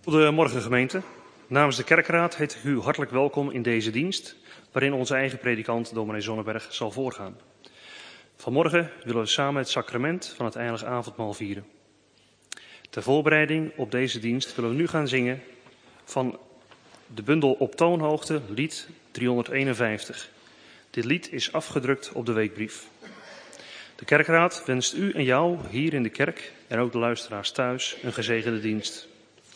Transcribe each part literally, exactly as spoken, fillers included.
Goedemorgen gemeente. Namens de kerkraad heet ik u hartelijk welkom in deze dienst, waarin onze eigen predikant dominee Zonneberg zal voorgaan. Vanmorgen willen we samen het sacrament van het heilig avondmaal vieren. Ter voorbereiding op deze dienst willen we nu gaan zingen van de bundel Op toonhoogte, lied driehonderdeenenvijftig. Dit lied is afgedrukt op de weekbrief. De kerkraad wenst u en jou hier in de kerk en ook de luisteraars thuis een gezegende dienst.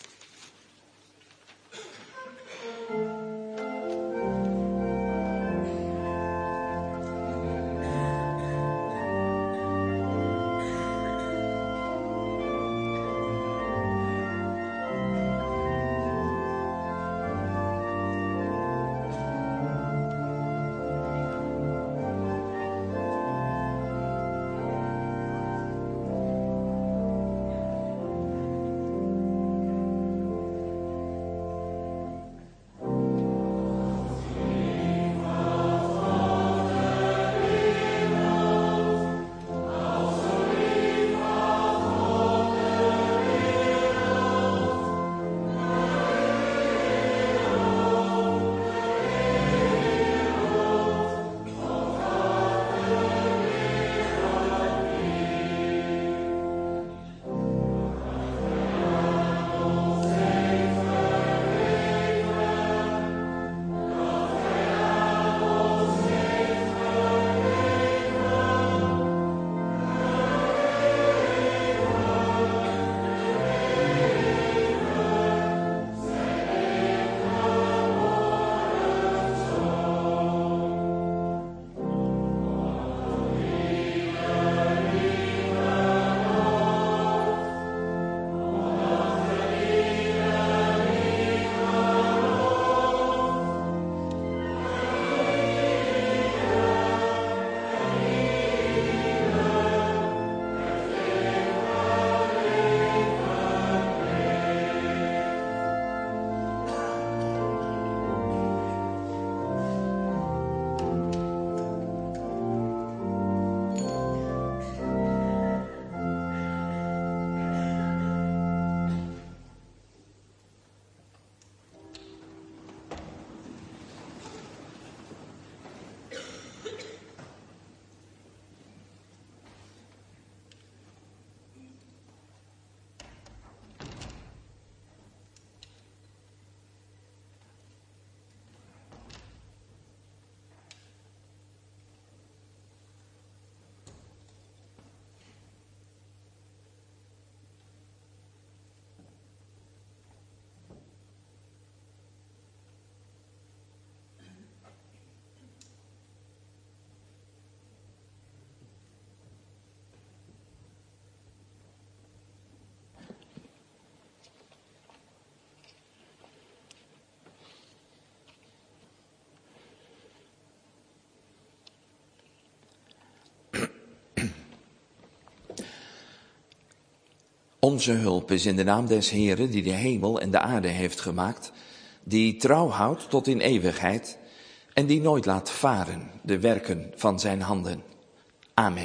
Onze hulp is in de naam des Heeren, die de hemel en de aarde heeft gemaakt, die trouw houdt tot in eeuwigheid en die nooit laat varen de werken van zijn handen. Amen.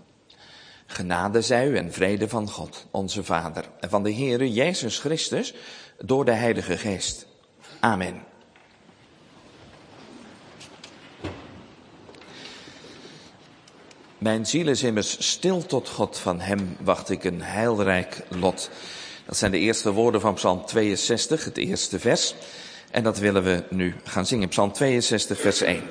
Genade zij u en vrede van God, onze Vader, en van de Heere Jezus Christus, door de Heilige Geest. Amen. Mijn ziel is immers stil tot God, van hem wacht ik een heilrijk lot. Dat zijn de eerste woorden van Psalm tweeënzestig, het eerste vers. En dat willen we nu gaan zingen, Psalm tweeënzestig, vers één.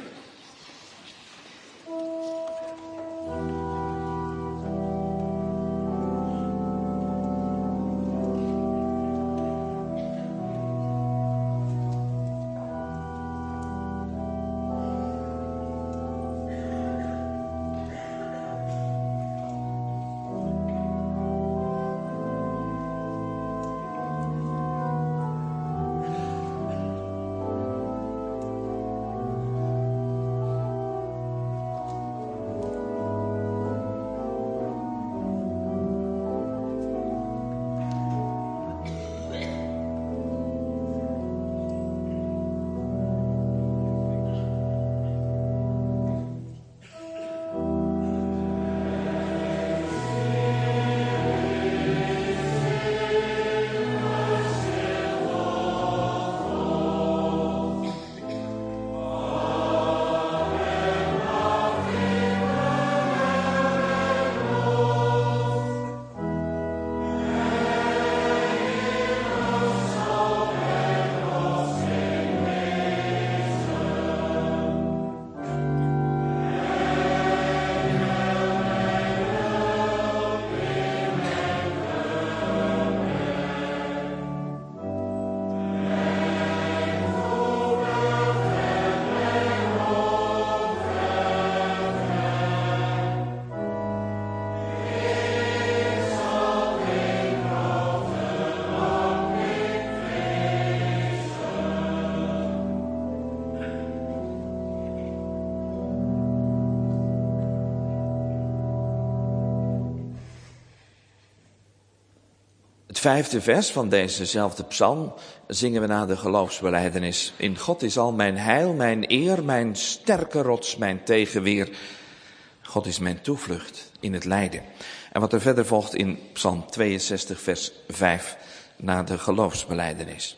Het vijfde vers van dezezelfde psalm zingen we na de geloofsbelijdenis. In God is al mijn heil, mijn eer, mijn sterke rots, mijn tegenweer. God is mijn toevlucht in het lijden. En wat er verder volgt in psalm tweeënzestig vers vijf na de geloofsbelijdenis.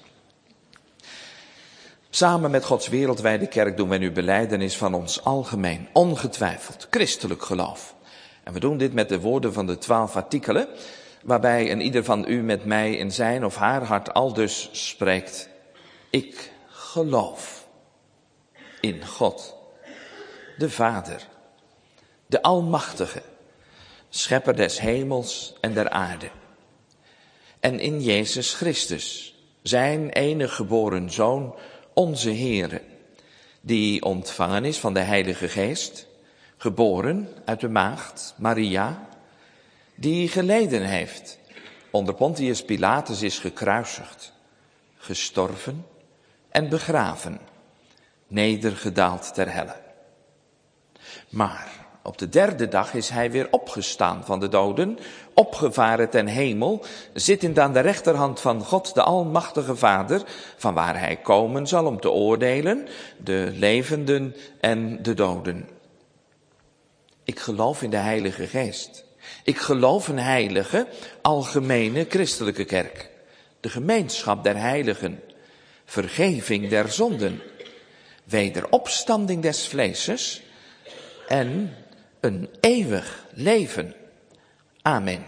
Samen met Gods wereldwijde kerk doen wij nu belijdenis van ons algemeen, ongetwijfeld, christelijk geloof. En we doen dit met de woorden van de twaalf artikelen, waarbij een ieder van u met mij in zijn of haar hart aldus spreekt. Ik geloof in God, de Vader, de Almachtige, Schepper des hemels en der aarde. En in Jezus Christus, zijn enige geboren Zoon, onze Heere, die ontvangen is van de Heilige Geest, geboren uit de maagd Maria, die geleden heeft, onder Pontius Pilatus is gekruisigd, gestorven en begraven, nedergedaald ter helle. Maar op de derde dag is hij weer opgestaan van de doden, opgevaren ten hemel, zittend aan de rechterhand van God de Almachtige Vader, van waar hij komen zal om te oordelen, de levenden en de doden. Ik geloof in de Heilige Geest. Ik geloof een heilige, algemene christelijke kerk. De gemeenschap der heiligen, vergeving der zonden, wederopstanding des vleeses en een eeuwig leven. Amen.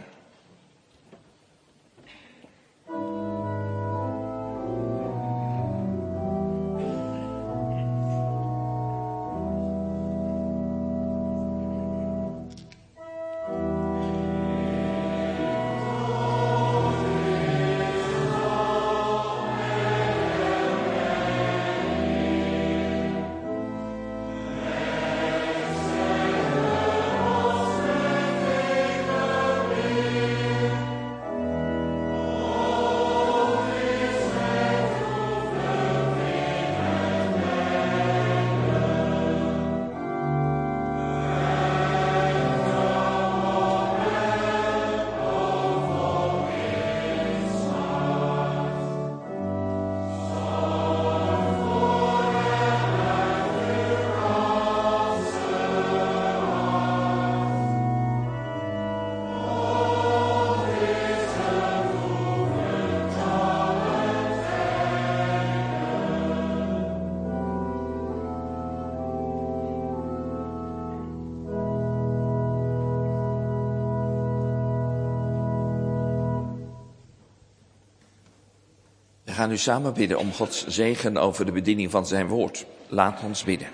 We gaan nu samen bidden om Gods zegen over de bediening van zijn woord. Laat ons bidden.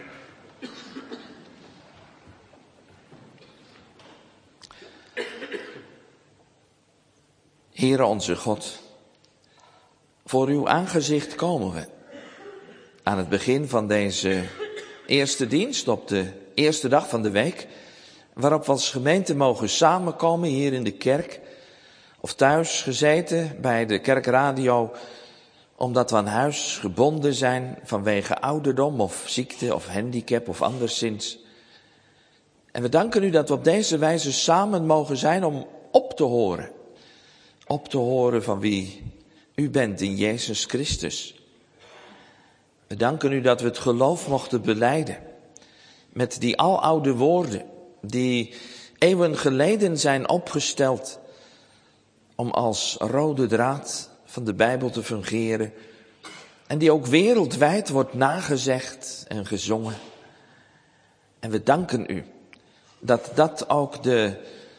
Heere onze God, voor uw aangezicht komen we aan het begin van deze eerste dienst op de eerste dag van de week, waarop we als gemeente mogen samenkomen hier in de kerk of thuis gezeten bij de kerkradio, omdat we aan huis gebonden zijn vanwege ouderdom of ziekte of handicap of anderszins. En we danken u dat we op deze wijze samen mogen zijn om op te horen. Op te horen van wie u bent in Jezus Christus. We danken u dat we het geloof mochten belijden. Met die aloude woorden die eeuwen geleden zijn opgesteld om als rode draad van de Bijbel te fungeren. En die ook wereldwijd wordt nagezegd en gezongen. En we danken u dat dat ook de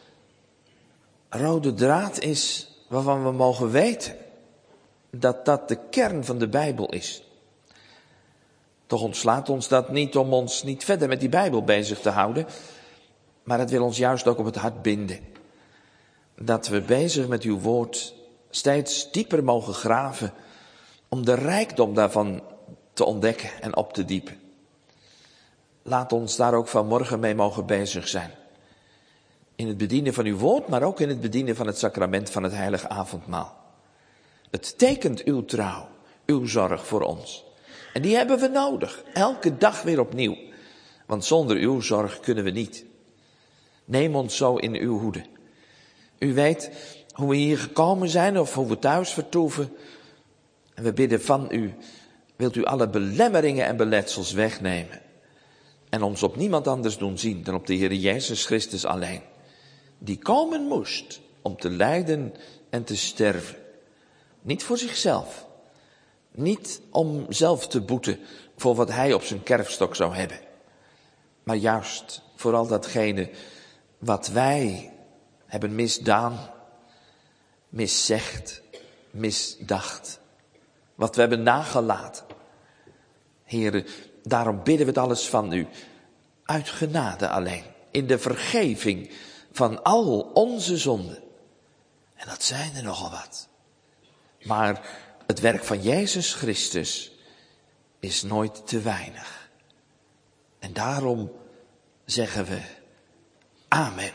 rode draad is waarvan we mogen weten dat dat de kern van de Bijbel is. Toch ontslaat ons dat niet om ons niet verder met die Bijbel bezig te houden, maar het wil ons juist ook op het hart binden. Dat we bezig met uw woord steeds dieper mogen graven om de rijkdom daarvan te ontdekken en op te diepen. Laat ons daar ook vanmorgen mee mogen bezig zijn. In het bedienen van uw woord, maar ook in het bedienen van het sacrament van het heilige avondmaal. Het tekent uw trouw, uw zorg voor ons. En die hebben we nodig, elke dag weer opnieuw. Want zonder uw zorg kunnen we niet. Neem ons zo in uw hoede. U weet hoe we hier gekomen zijn of hoe we thuis vertoeven. En we bidden van u, wilt u alle belemmeringen en beletsels wegnemen. En ons op niemand anders doen zien dan op de Heer Jezus Christus alleen. Die komen moest om te lijden en te sterven. Niet voor zichzelf. Niet om zelf te boeten voor wat hij op zijn kerfstok zou hebben. Maar juist voor al datgene wat wij hebben misdaan, miszegd, misdacht. Wat we hebben nagelaten. Heren, daarom bidden we het alles van u. Uit genade alleen. In de vergeving van al onze zonden. En dat zijn er nogal wat. Maar het werk van Jezus Christus is nooit te weinig. En daarom zeggen we amen.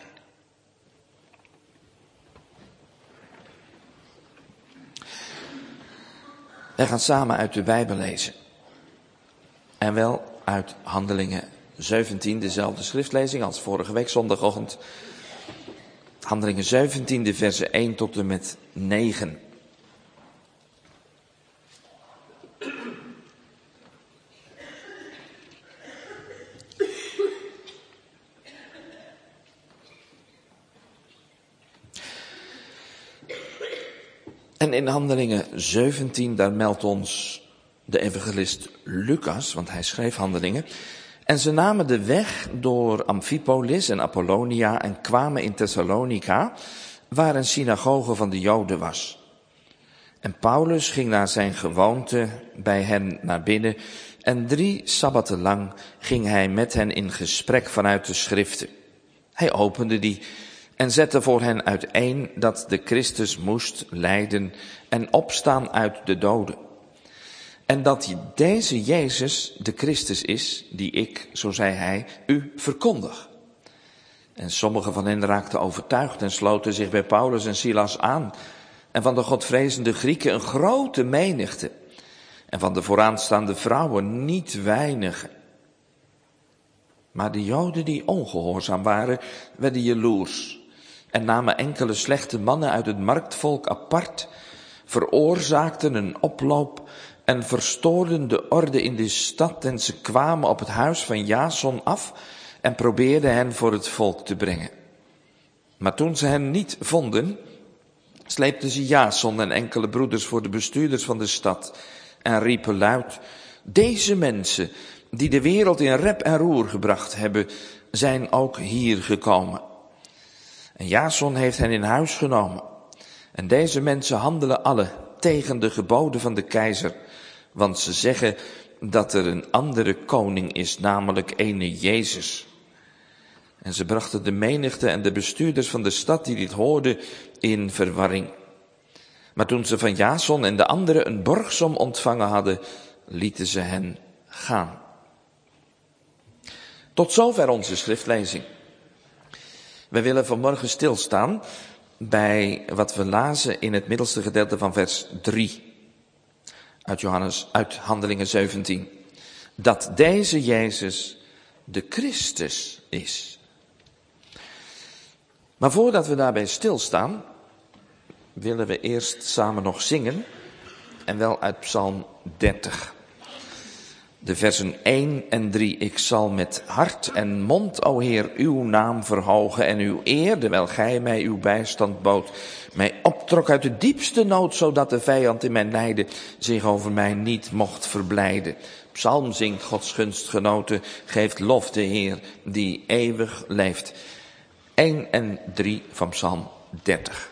Wij gaan samen uit de Bijbel lezen. En wel uit Handelingen zeventien, dezelfde schriftlezing als vorige week zondagochtend. Handelingen zeventien, de versen één tot en met negen. En in Handelingen zeventien, daar meldt ons de evangelist Lucas, want hij schreef Handelingen. En ze namen de weg door Amphipolis en Apollonia en kwamen in Thessalonica, waar een synagoge van de Joden was. En Paulus ging naar zijn gewoonte bij hen naar binnen en drie sabbatten lang ging hij met hen in gesprek vanuit de schriften. Hij opende die en zette voor hen uiteen dat de Christus moest lijden en opstaan uit de doden. En dat deze Jezus de Christus is, die ik, zo zei hij, u verkondig. En sommigen van hen raakten overtuigd en sloten zich bij Paulus en Silas aan. En van de godvrezende Grieken een grote menigte. En van de vooraanstaande vrouwen niet weinigen. Maar de Joden die ongehoorzaam waren, werden jaloers. En namen enkele slechte mannen uit het marktvolk apart, veroorzaakten een oploop en verstoorden de orde in de stad. En ze kwamen op het huis van Jason af en probeerden hen voor het volk te brengen. Maar toen ze hen niet vonden, sleepten ze Jason en enkele broeders voor de bestuurders van de stad en riepen luid: deze mensen die de wereld in rep en roer gebracht hebben, zijn ook hier gekomen. En Jason heeft hen in huis genomen. En deze mensen handelen alle tegen de geboden van de keizer. Want ze zeggen dat er een andere koning is, namelijk ene Jezus. En ze brachten de menigte en de bestuurders van de stad die dit hoorden in verwarring. Maar toen ze van Jason en de anderen een borgsom ontvangen hadden, lieten ze hen gaan. Tot zover onze schriftlezing. We willen vanmorgen stilstaan bij wat we lazen in het middelste gedeelte van vers drie. Uit Johannes, uit Handelingen zeventien. Dat deze Jezus de Christus is. Maar voordat we daarbij stilstaan, willen we eerst samen nog zingen. En wel uit Psalm dertig. De versen één en drie. Ik zal met hart en mond, o Heer, uw naam verhogen en uw eer, terwijl gij mij uw bijstand bood, mij optrok uit de diepste nood, zodat de vijand in mijn lijden zich over mij niet mocht verblijden. Psalm zingt Gods gunstgenoten, geeft lof de Heer die eeuwig leeft. één en drie van Psalm dertig.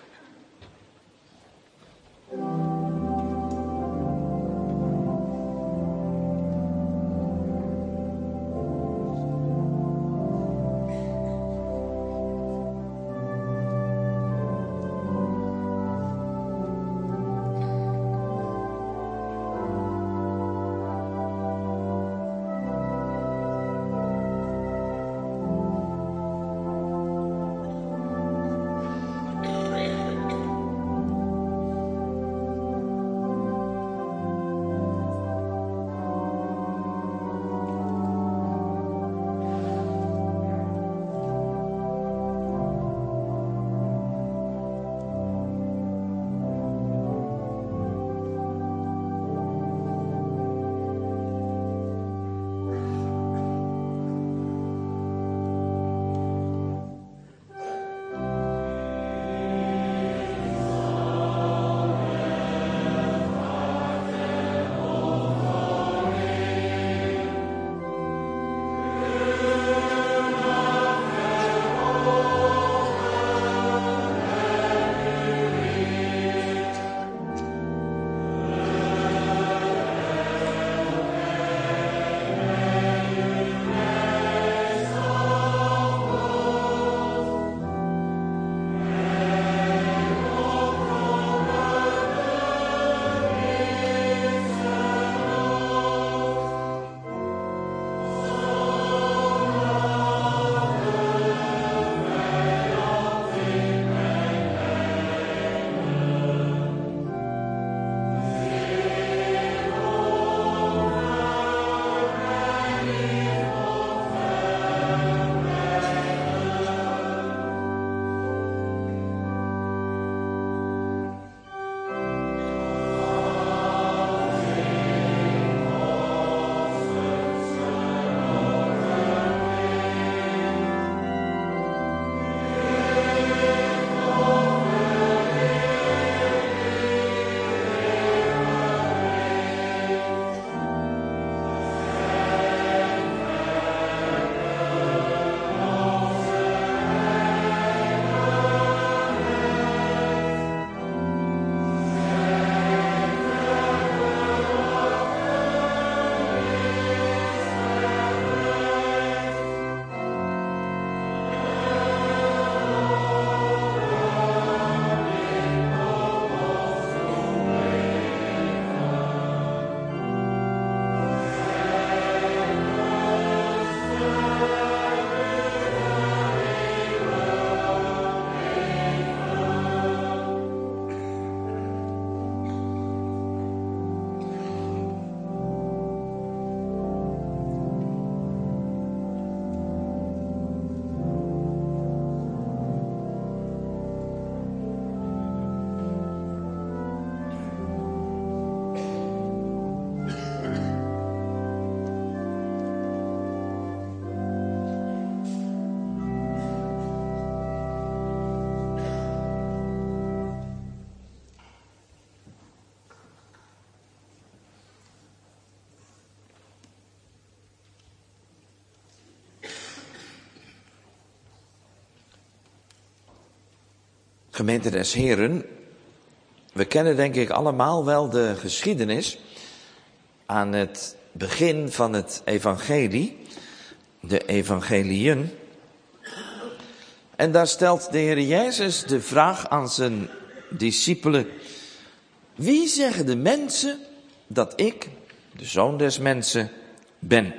Gemeente des Heren, we kennen denk ik allemaal wel de geschiedenis aan het begin van het evangelie, de evangeliën. En daar stelt de Heer Jezus de vraag aan zijn discipelen: wie zeggen de mensen dat ik, de Zoon des Mensen, ben?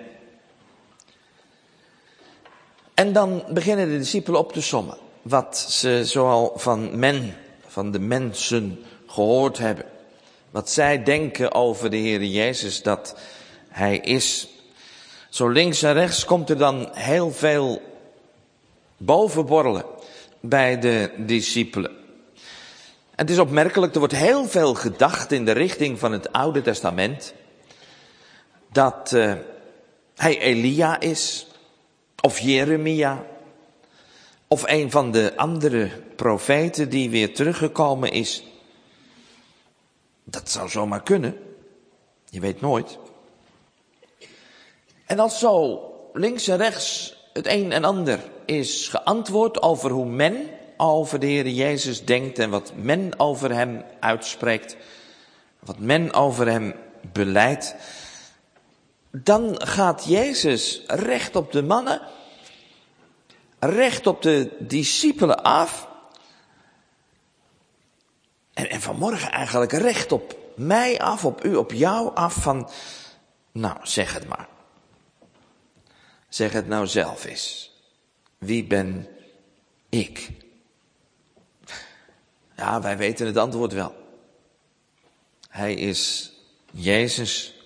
En dan beginnen de discipelen op te sommen wat ze zoal van men, van de mensen gehoord hebben. Wat zij denken over de Heer Jezus dat Hij is. Zo links en rechts komt er dan heel veel bovenborrelen bij de discipelen. Het is opmerkelijk, er wordt heel veel gedacht in de richting van het Oude Testament. Dat uh, hij Elia is, of Jeremia, of een van de andere profeten die weer teruggekomen is. Dat zou zomaar kunnen. Je weet nooit. En als zo links en rechts het een en ander is geantwoord over hoe men over de Heer Jezus denkt en wat men over hem uitspreekt, wat men over hem belijdt, dan gaat Jezus recht op de mannen, recht op de discipelen af. En, en vanmorgen eigenlijk recht op mij af, op u, op jou af van, nou zeg het maar. Zeg het nou zelf eens. Wie ben ik? Ja, wij weten het antwoord wel. Hij is Jezus.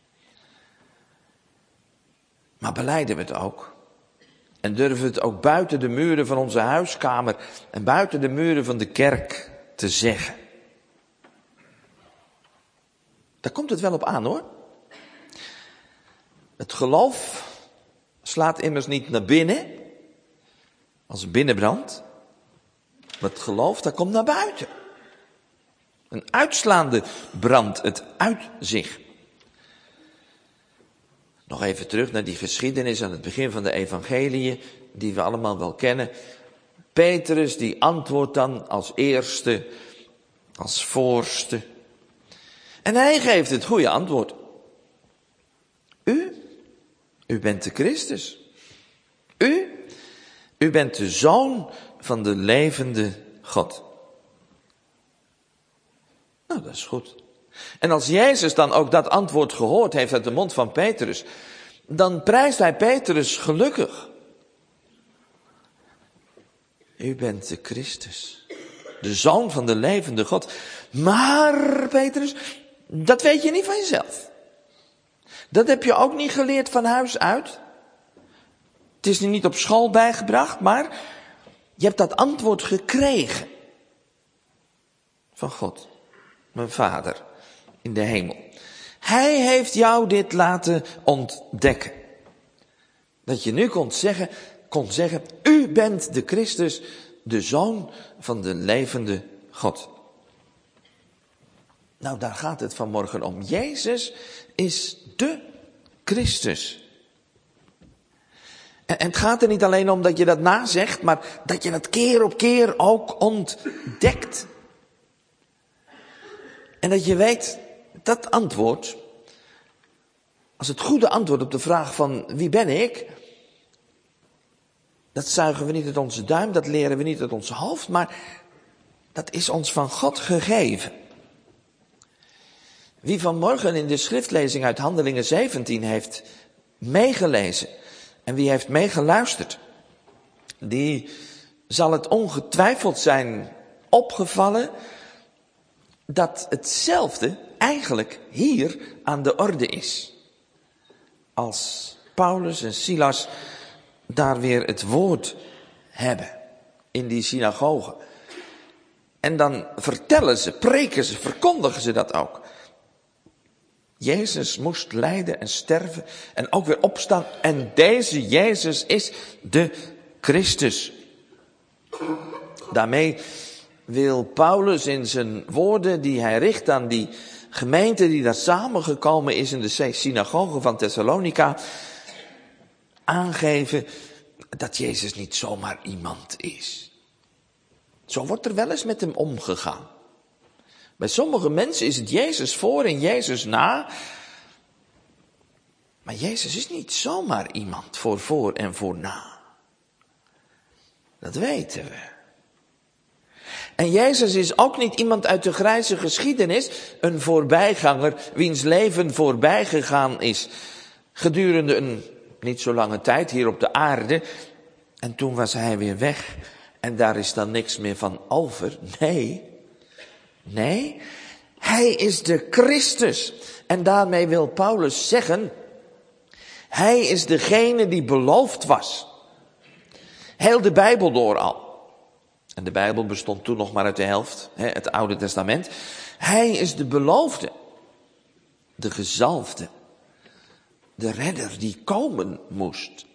Maar belijden we het ook? En durven we het ook buiten de muren van onze huiskamer en buiten de muren van de kerk te zeggen? Daar komt het wel op aan, hoor. Het geloof slaat immers niet naar binnen, als een binnenbrand. Maar het geloof, dat komt naar buiten. Een uitslaande brand het uit zich. Nog even terug naar die geschiedenis aan het begin van de evangeliën, die we allemaal wel kennen. Petrus die antwoordt dan als eerste, als voorste. En hij geeft het goede antwoord. U, u bent de Christus. U, u bent de Zoon van de levende God. Nou, dat is goed. En als Jezus dan ook dat antwoord gehoord heeft uit de mond van Petrus, dan prijst hij Petrus gelukkig. U bent de Christus, de Zoon van de levende God. Maar, Petrus, dat weet je niet van jezelf. Dat heb je ook niet geleerd van huis uit. Het is nu niet op school bijgebracht, maar je hebt dat antwoord gekregen van God, mijn Vader in de hemel. Hij heeft jou dit laten ontdekken. Dat je nu kon zeggen, kon zeggen, u bent de Christus, de Zoon van de levende God. Nou, daar gaat het vanmorgen om. Jezus is de Christus. En het gaat er niet alleen om dat je dat nazegt, maar dat je dat keer op keer ook ontdekt. En dat je weet, dat antwoord, als het goede antwoord op de vraag van wie ben ik, dat zuigen we niet uit onze duim, dat leren we niet uit ons hoofd, maar dat is ons van God gegeven. Wie vanmorgen in de schriftlezing uit Handelingen zeventien heeft meegelezen en wie heeft meegeluisterd, die zal het ongetwijfeld zijn opgevallen dat hetzelfde eigenlijk hier aan de orde is. Als Paulus en Silas daar weer het woord hebben in die synagoge. En dan vertellen ze, preken ze, verkondigen ze dat ook. Jezus moest lijden en sterven en ook weer opstaan. En deze Jezus is de Christus. Daarmee wil Paulus in zijn woorden die hij richt aan die gemeente die daar samengekomen is in de synagoge van Thessalonica, aangeven dat Jezus niet zomaar iemand is. Zo wordt er wel eens met hem omgegaan. Bij sommige mensen is het Jezus voor en Jezus na. Maar Jezus is niet zomaar iemand voor voor en voor na. Dat weten we. En Jezus is ook niet iemand uit de grijze geschiedenis, een voorbijganger, wiens leven voorbij gegaan is gedurende een niet zo lange tijd hier op de aarde. En toen was hij weer weg en daar is dan niks meer van over. Nee, nee, hij is de Christus. En daarmee wil Paulus zeggen, hij is degene die beloofd was. Heel de Bijbel door al. En de Bijbel bestond toen nog maar uit de helft, het Oude Testament. Hij is de beloofde, de gezalfde, de redder die komen moest.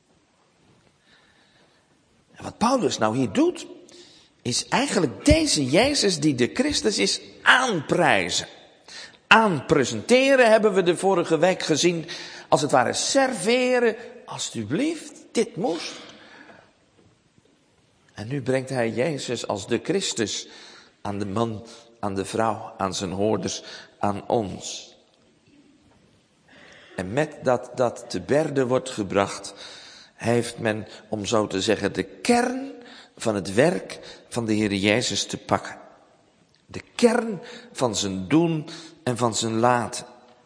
En wat Paulus nou hier doet, is eigenlijk deze Jezus die de Christus is aanprijzen. Aanpresenteren hebben we de vorige week gezien, als het ware serveren, alstublieft, dit moest. En nu brengt hij Jezus als de Christus aan de man, aan de vrouw, aan zijn hoorders, aan ons. En met dat dat te berde wordt gebracht, heeft men, om zo te zeggen, de kern van het werk van de Heer Jezus te pakken. De kern van zijn doen en van zijn laten.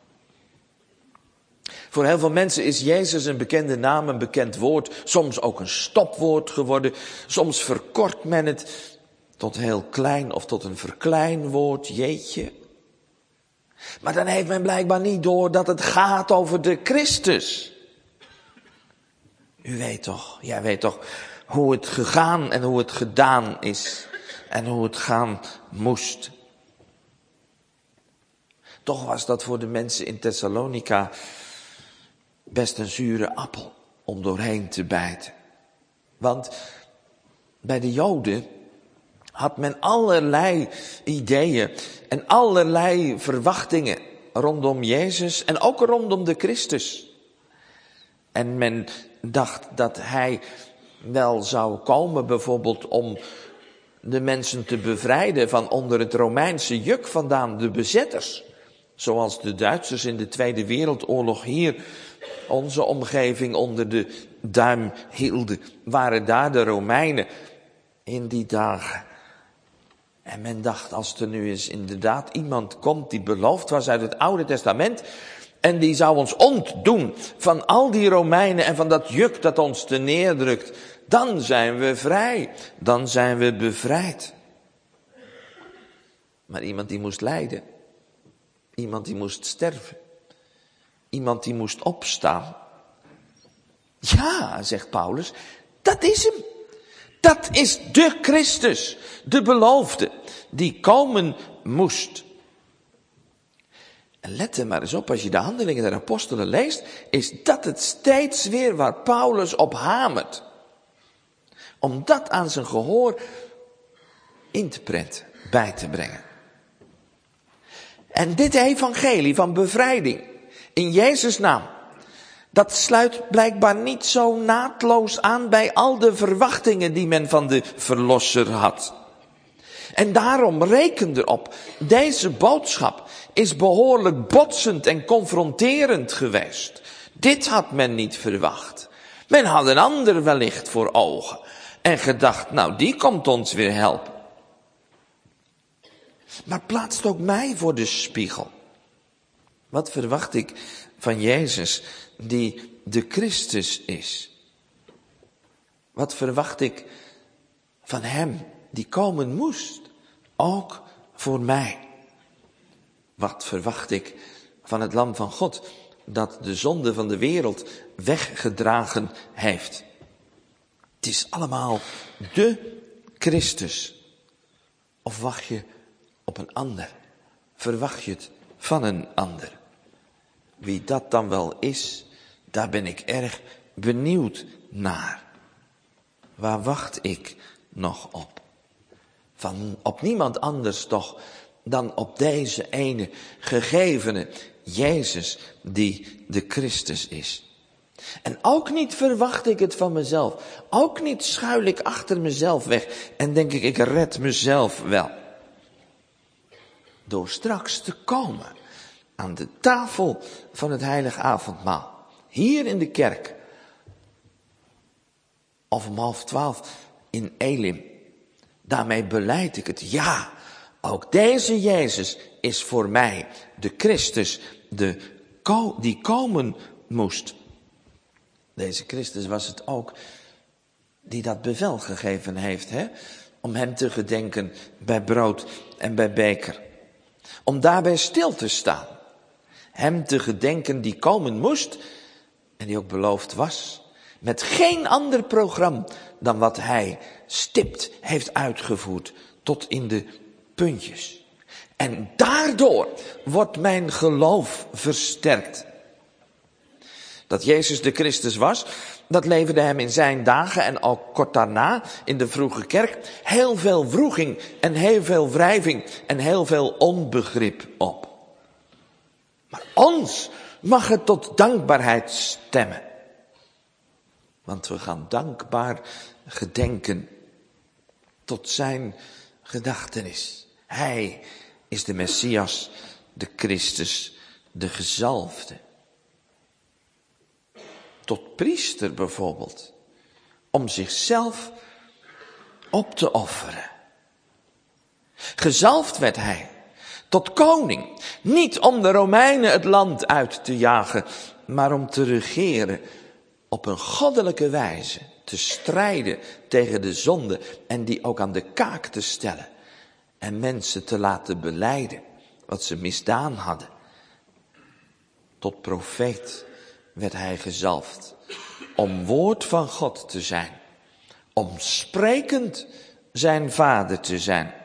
Voor heel veel mensen is Jezus een bekende naam, een bekend woord, soms ook een stopwoord geworden. Soms verkort men het tot heel klein of tot een verkleinwoord, jeetje. Maar dan heeft men blijkbaar niet door dat het gaat over de Christus. U weet toch, jij weet toch hoe het gegaan en hoe het gedaan is en hoe het gaan moest. Toch was dat voor de mensen in Thessalonica best een zure appel om doorheen te bijten. Want bij de Joden had men allerlei ideeën en allerlei verwachtingen rondom Jezus en ook rondom de Christus. En men dacht dat hij wel zou komen bijvoorbeeld om de mensen te bevrijden van onder het Romeinse juk vandaan, de bezetters. Zoals de Duitsers in de Tweede Wereldoorlog hier onze omgeving onder de duim hielden, waren daar de Romeinen in die dagen. En men dacht, als er nu eens inderdaad iemand komt die beloofd was uit het Oude Testament, en die zou ons ontdoen van al die Romeinen en van dat juk dat ons te neerdrukt, dan zijn we vrij, dan zijn we bevrijd. Maar iemand die moest lijden, iemand die moest sterven, iemand die moest opstaan. Ja, zegt Paulus, dat is hem. Dat is de Christus, de beloofde, die komen moest. En let er maar eens op, als je de Handelingen der Apostelen leest, is dat het steeds weer waar Paulus op hamert. Om dat aan zijn gehoor in te prenten, bij te brengen. En dit evangelie van bevrijding in Jezus' naam, dat sluit blijkbaar niet zo naadloos aan bij al de verwachtingen die men van de Verlosser had. En daarom reken erop, deze boodschap is behoorlijk botsend en confronterend geweest. Dit had men niet verwacht. Men had een ander wellicht voor ogen en gedacht, nou die komt ons weer helpen. Maar plaatst ook mij voor de spiegel. Wat verwacht ik van Jezus die de Christus is? Wat verwacht ik van hem die komen moest, ook voor mij? Wat verwacht ik van het Lam van God dat de zonde van de wereld weggedragen heeft? Het is allemaal de Christus. Of wacht je op een ander? Verwacht je het van een ander? Wie dat dan wel is, daar ben ik erg benieuwd naar. Waar wacht ik nog op? Van op niemand anders toch dan op deze ene gegevene Jezus die de Christus is. En ook niet verwacht ik het van mezelf. Ook niet schuil ik achter mezelf weg en denk ik, ik red mezelf wel. Door straks te komen aan de tafel van het heilige avondmaal. Hier in de kerk. Of om half twaalf in Elim. Daarmee belijd ik het. Ja, ook deze Jezus is voor mij de Christus, de ko- die komen moest. Deze Christus was het ook die dat bevel gegeven heeft, hè? Om hem te gedenken bij brood en bij beker. Om daarbij stil te staan. Hem te gedenken die komen moest en die ook beloofd was. Met geen ander programma dan wat hij stipt heeft uitgevoerd tot in de puntjes. En daardoor wordt mijn geloof versterkt. Dat Jezus de Christus was, dat leverde hem in zijn dagen en al kort daarna in de vroege kerk heel veel wroeging en heel veel wrijving en heel veel onbegrip op. Maar ons mag het tot dankbaarheid stemmen. Want we gaan dankbaar gedenken tot zijn gedachtenis. Hij is de Messias, de Christus, de gezalfde. Tot priester bijvoorbeeld, om zichzelf op te offeren. Gezalfd werd hij tot koning, niet om de Romeinen het land uit te jagen, maar om te regeren op een goddelijke wijze, te strijden tegen de zonde en die ook aan de kaak te stellen en mensen te laten belijden wat ze misdaan hadden. Tot profeet werd hij gezalfd om woord van God te zijn, om sprekend zijn vader te zijn.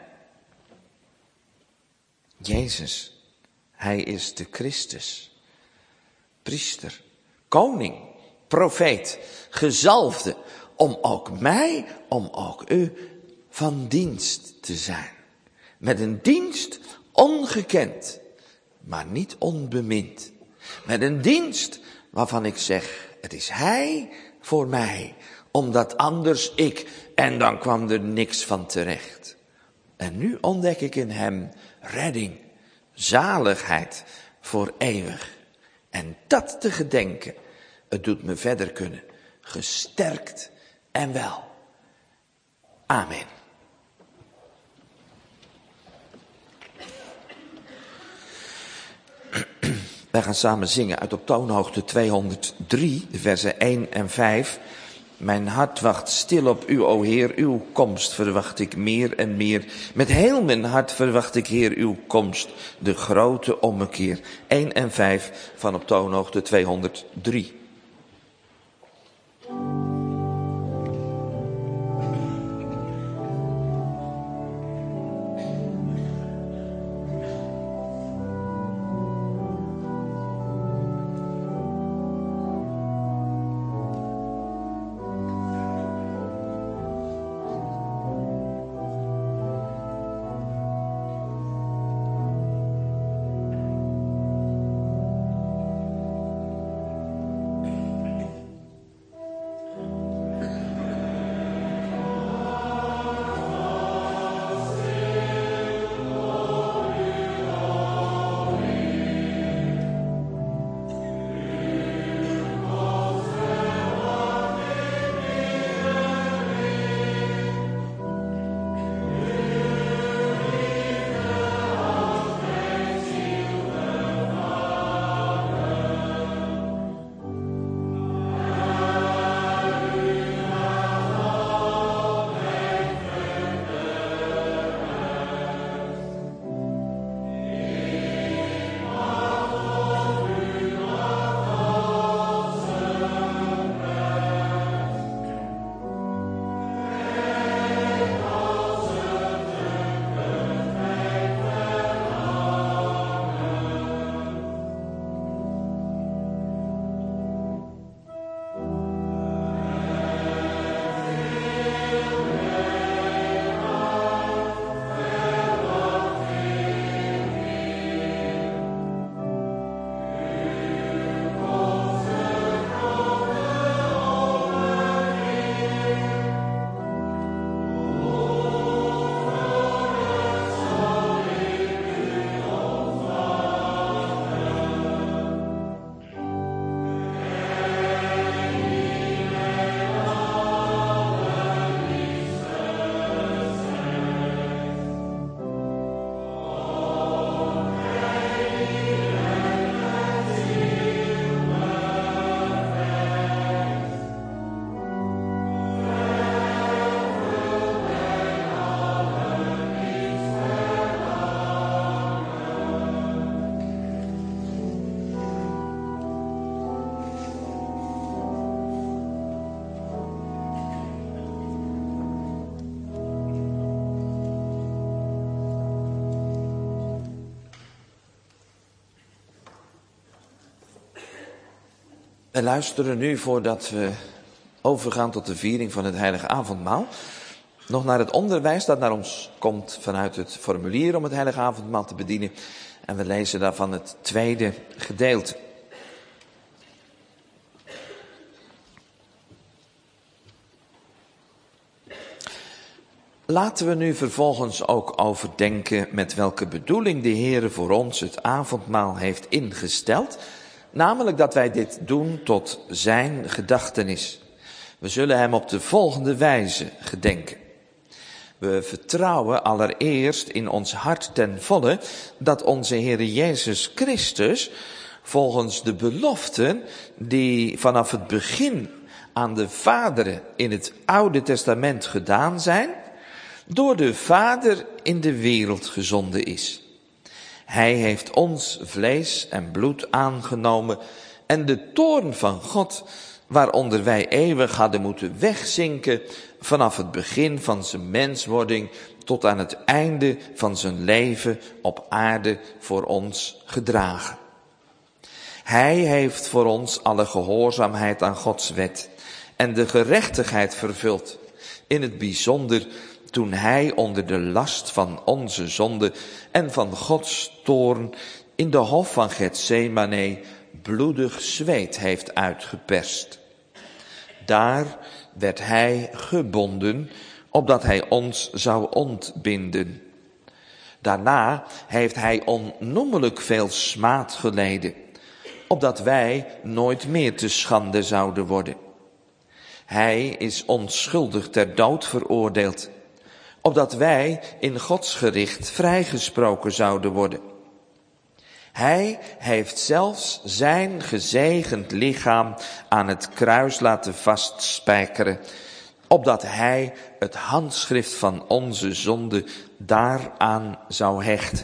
Jezus, hij is de Christus, priester, koning, profeet, gezalfde, om ook mij, om ook u van dienst te zijn. Met een dienst ongekend, maar niet onbemind. Met een dienst waarvan ik zeg, het is hij voor mij, omdat anders ik, en dan kwam er niks van terecht. En nu ontdek ik in hem redding, zaligheid voor eeuwig. En dat te gedenken, het doet me verder kunnen, gesterkt en wel. Amen. Wij gaan samen zingen uit op toonhoogte tweehonderddrie, de versen één en vijf. Mijn hart wacht stil op u, o Heer, uw komst verwacht ik meer en meer. Met heel mijn hart verwacht ik, Heer, uw komst, de grote ommekeer. één en vijf van op toonhoogte tweehonderddrie. We luisteren nu, voordat we overgaan tot de viering van het heilige avondmaal, nog naar het onderwijs dat naar ons komt vanuit het formulier om het heilige avondmaal te bedienen. En we lezen daarvan het tweede gedeelte. Laten we nu vervolgens ook overdenken met welke bedoeling de Heere voor ons het avondmaal heeft ingesteld. Namelijk dat wij dit doen tot zijn gedachtenis. We zullen hem op de volgende wijze gedenken. We vertrouwen allereerst in ons hart ten volle dat onze Heere Jezus Christus volgens de beloften die vanaf het begin aan de vaderen in het Oude Testament gedaan zijn, door de Vader in de wereld gezonden is. Hij heeft ons vlees en bloed aangenomen en de toorn van God, waaronder wij eeuwig hadden moeten wegzinken, vanaf het begin van zijn menswording tot aan het einde van zijn leven op aarde voor ons gedragen. Hij heeft voor ons alle gehoorzaamheid aan Gods wet en de gerechtigheid vervuld, in het bijzonder toen hij onder de last van onze zonde en van Gods toorn in de hof van Getsemane bloedig zweet heeft uitgeperst. Daar werd hij gebonden, opdat hij ons zou ontbinden. Daarna heeft hij onnoemelijk veel smaad geleden, opdat wij nooit meer te schande zouden worden. Hij is onschuldig ter dood veroordeeld, opdat wij in Gods gericht vrijgesproken zouden worden. Hij heeft zelfs zijn gezegend lichaam aan het kruis laten vastspijkeren, opdat hij het handschrift van onze zonde daaraan zou hechten.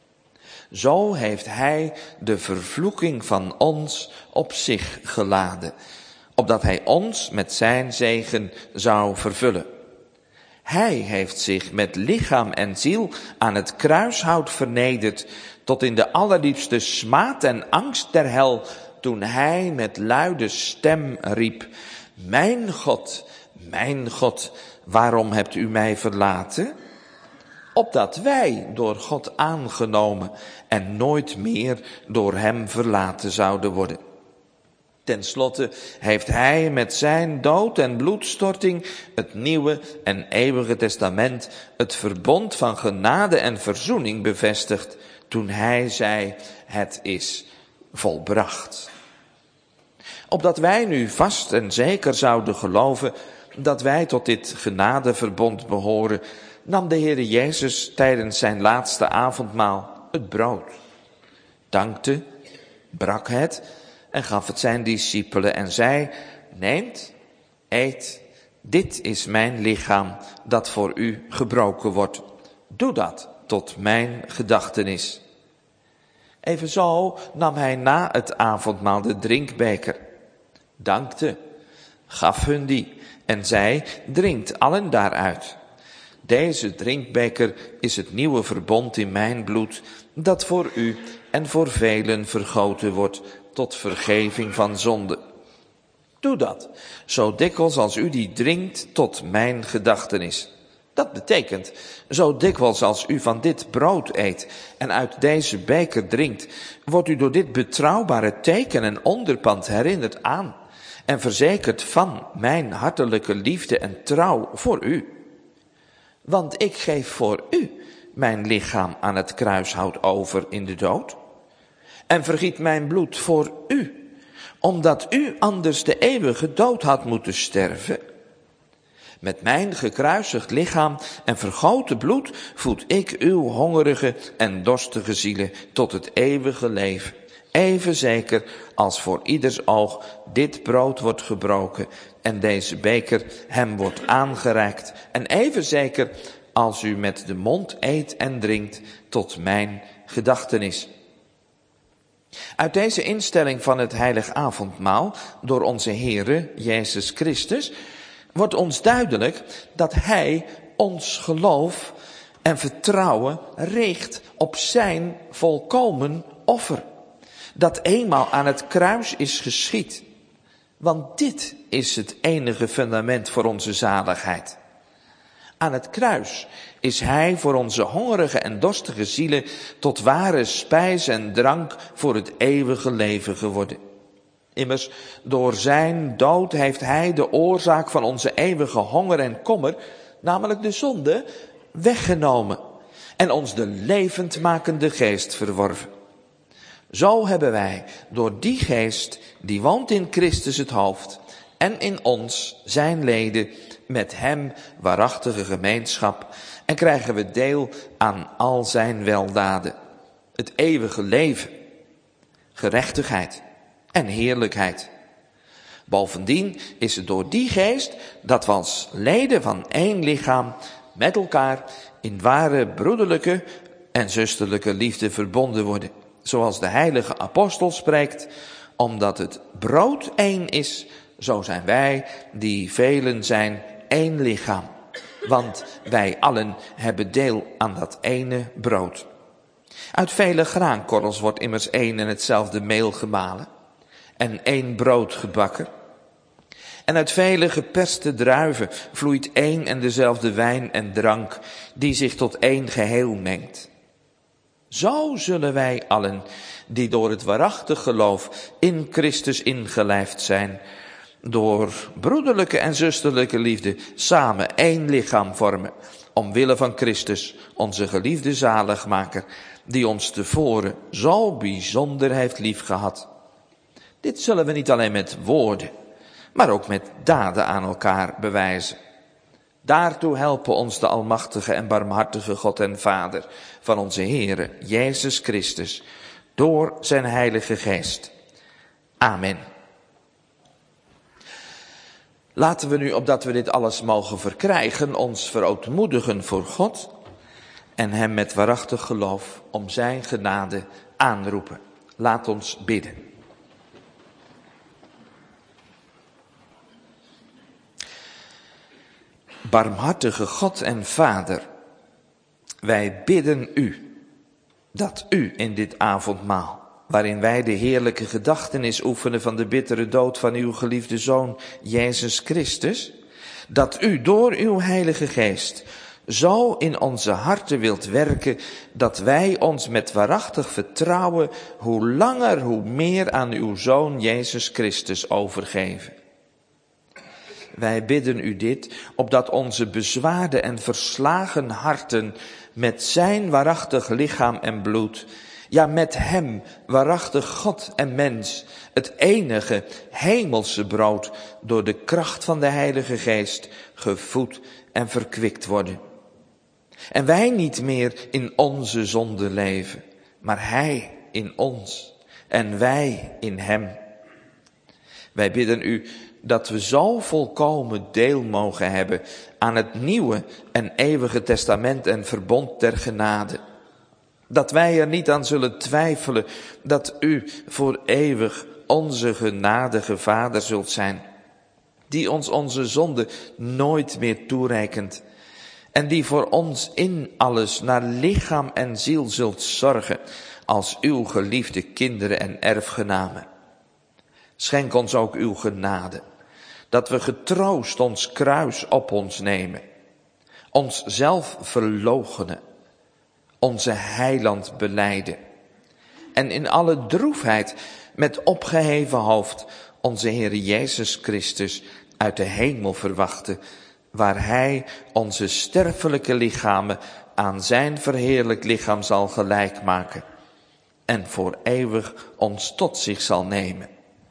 Zo heeft hij de vervloeking van ons op zich geladen, opdat hij ons met zijn zegen zou vervullen. Hij heeft zich met lichaam en ziel aan het kruishout vernederd, tot in de allerdiepste smaad en angst der hel, toen hij met luide stem riep: Mijn God, mijn God, waarom hebt u mij verlaten? Opdat wij door God aangenomen en nooit meer door hem verlaten zouden worden. Ten slotte heeft hij met zijn dood en bloedstorting het nieuwe en eeuwige testament, het verbond van genade en verzoening bevestigd, toen hij zei: het is volbracht. Opdat wij nu vast en zeker zouden geloven dat wij tot dit genadeverbond behoren, nam de Heere Jezus tijdens zijn laatste avondmaal het brood, dankte, brak het en gaf het zijn discipelen en zei: neemt, eet, dit is mijn lichaam dat voor u gebroken wordt. Doe dat tot mijn gedachtenis. Evenzo nam hij na het avondmaal de drinkbeker, dankte, gaf hun die en zei: drinkt allen daaruit. Deze drinkbeker is het nieuwe verbond in mijn bloed, dat voor u en voor velen vergoten wordt tot vergeving van zonde. Doe dat, zo dikwijls als u die drinkt, tot mijn gedachtenis. Dat betekent, zo dikwijls als u van dit brood eet en uit deze beker drinkt, wordt u door dit betrouwbare teken en onderpand herinnerd aan en verzekerd van mijn hartelijke liefde en trouw voor u. Want ik geef voor u mijn lichaam aan het kruishout over in de dood en vergiet mijn bloed voor u, omdat u anders de eeuwige dood had moeten sterven. Met mijn gekruisigd lichaam en vergoten bloed voed ik uw hongerige en dorstige zielen tot het eeuwige leven. Even zeker als voor ieders oog dit brood wordt gebroken en deze beker hem wordt aangereikt. En even zeker als u met de mond eet en drinkt tot mijn gedachtenis. Uit deze instelling van het heilig avondmaal door onze Heere Jezus Christus wordt ons duidelijk dat hij ons geloof en vertrouwen richt op zijn volkomen offer, dat eenmaal aan het kruis is geschied. Want dit is het enige fundament voor onze zaligheid. Aan het kruis is hij voor onze hongerige en dorstige zielen tot ware spijs en drank voor het eeuwige leven geworden. Immers, door zijn dood heeft hij de oorzaak van onze eeuwige honger en kommer, namelijk de zonde, weggenomen en ons de levendmakende geest verworven. Zo hebben wij door die geest, die woont in Christus het hoofd, en in ons, zijn leden, met hem waarachtige gemeenschap, en krijgen we deel aan al zijn weldaden. Het eeuwige leven, gerechtigheid en heerlijkheid. Bovendien is het door die geest dat we als leden van één lichaam met elkaar in ware broederlijke en zusterlijke liefde verbonden worden. Zoals de heilige apostel spreekt, omdat het brood één is, zo zijn wij, die velen zijn, één lichaam. Want wij allen hebben deel aan dat ene brood. Uit vele graankorrels wordt immers één en hetzelfde meel gemalen en één brood gebakken. En uit vele geperste druiven vloeit één en dezelfde wijn en drank, die zich tot één geheel mengt. Zo zullen wij allen, die door het waarachtig geloof in Christus ingelijfd zijn, door broederlijke en zusterlijke liefde samen één lichaam vormen, omwille van Christus, onze geliefde zaligmaker, die ons tevoren zo bijzonder heeft liefgehad. Dit zullen we niet alleen met woorden, maar ook met daden aan elkaar bewijzen. Daartoe helpen ons de almachtige en barmhartige God en Vader van onze Heere, Jezus Christus, door zijn Heilige Geest. Amen. Laten we nu, opdat we dit alles mogen verkrijgen, ons verootmoedigen voor God en hem met waarachtig geloof om zijn genade aanroepen. Laat ons bidden. Barmhartige God en Vader, wij bidden u, dat u in dit avondmaal, waarin wij de heerlijke gedachtenis oefenen van de bittere dood van uw geliefde Zoon, Jezus Christus, dat u door uw Heilige Geest zo in onze harten wilt werken, dat wij ons met waarachtig vertrouwen hoe langer hoe meer aan uw Zoon, Jezus Christus, overgeven. Wij bidden u dit, opdat onze bezwaarde en verslagen harten met zijn waarachtig lichaam en bloed, ja met hem, waarachtig God en mens, het enige hemelse brood, door de kracht van de Heilige Geest gevoed en verkwikt worden. En wij niet meer in onze zonde leven, maar hij in ons en wij in hem. Wij bidden u dat we zo volkomen deel mogen hebben aan het nieuwe en eeuwige testament en verbond der genade, dat wij er niet aan zullen twijfelen dat u voor eeuwig onze genadige Vader zult zijn, die ons onze zonde nooit meer toerekent en die voor ons in alles naar lichaam en ziel zult zorgen als uw geliefde kinderen en erfgenamen. Schenk ons ook uw genade, dat we getroost ons kruis op ons nemen, ons zelf verloochenen, onze heiland belijden en in alle droefheid met opgeheven hoofd onze Heere Jezus Christus uit de hemel verwachten, waar hij onze sterfelijke lichamen aan zijn verheerlijk lichaam zal gelijk maken en voor eeuwig ons tot zich zal nemen.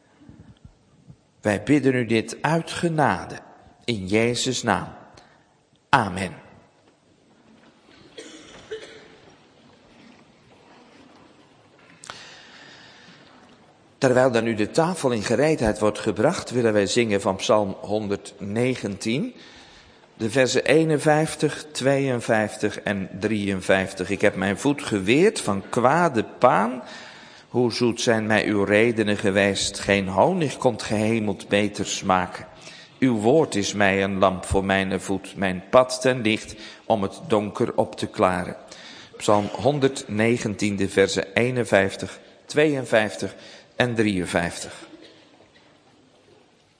Wij bidden u dit uit genade, in Jezus' naam. Amen. Terwijl dan nu de tafel in gereedheid wordt gebracht, willen wij zingen van Psalm honderdnegentien, de versen eenenvijftig, tweeënvijftig en drieënvijftig. Ik heb mijn voet geweerd van kwade paan. Hoe zoet zijn mij uw redenen geweest, geen honig komt gehemeld beter smaken. Uw woord is mij een lamp voor mijn voet, mijn pad ten licht om het donker op te klaren. Psalm honderdnegentien, de versen eenenvijftig, tweeënvijftig en drieënvijftig.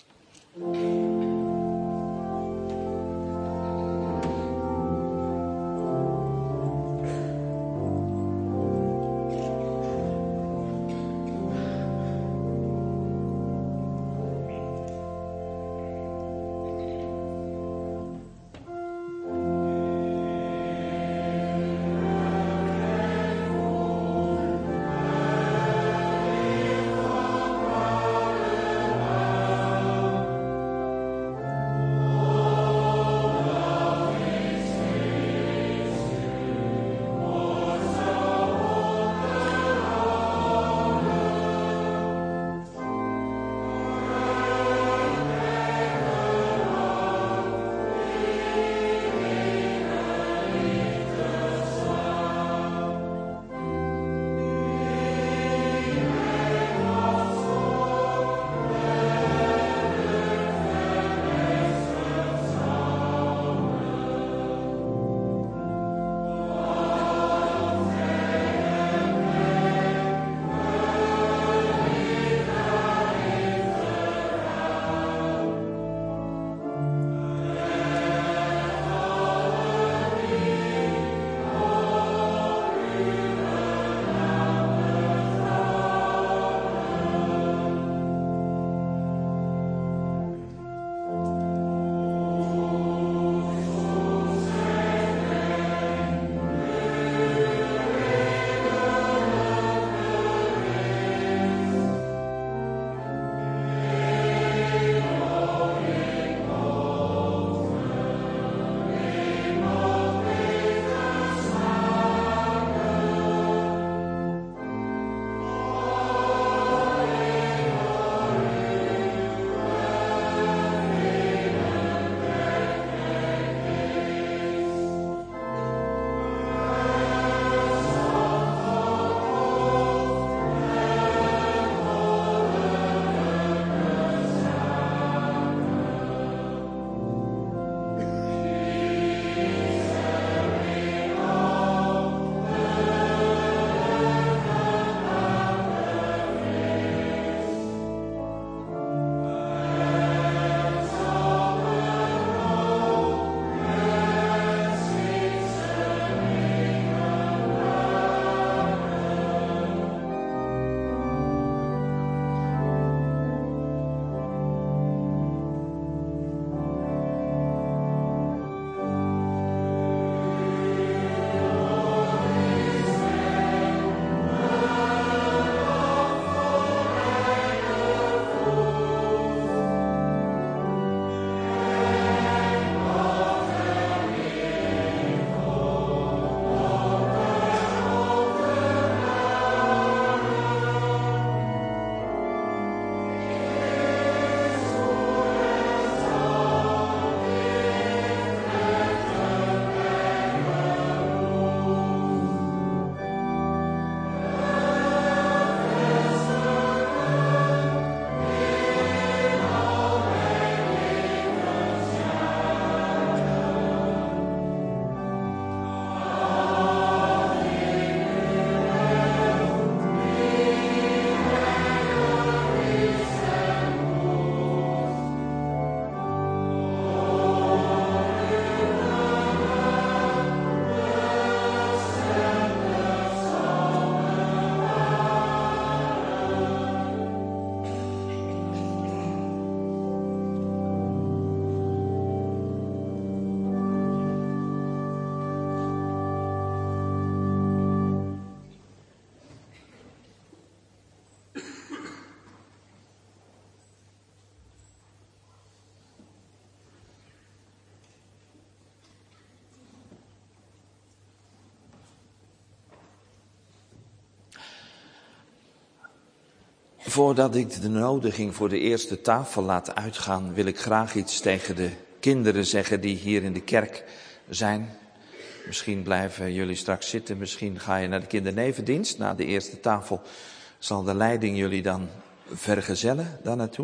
Voordat ik de nodiging voor de eerste tafel laat uitgaan, wil ik graag iets tegen de kinderen zeggen die hier in de kerk zijn. Misschien blijven jullie straks zitten, misschien ga je naar de kindernevendienst. Na de eerste tafel zal de leiding jullie dan vergezellen daar naartoe.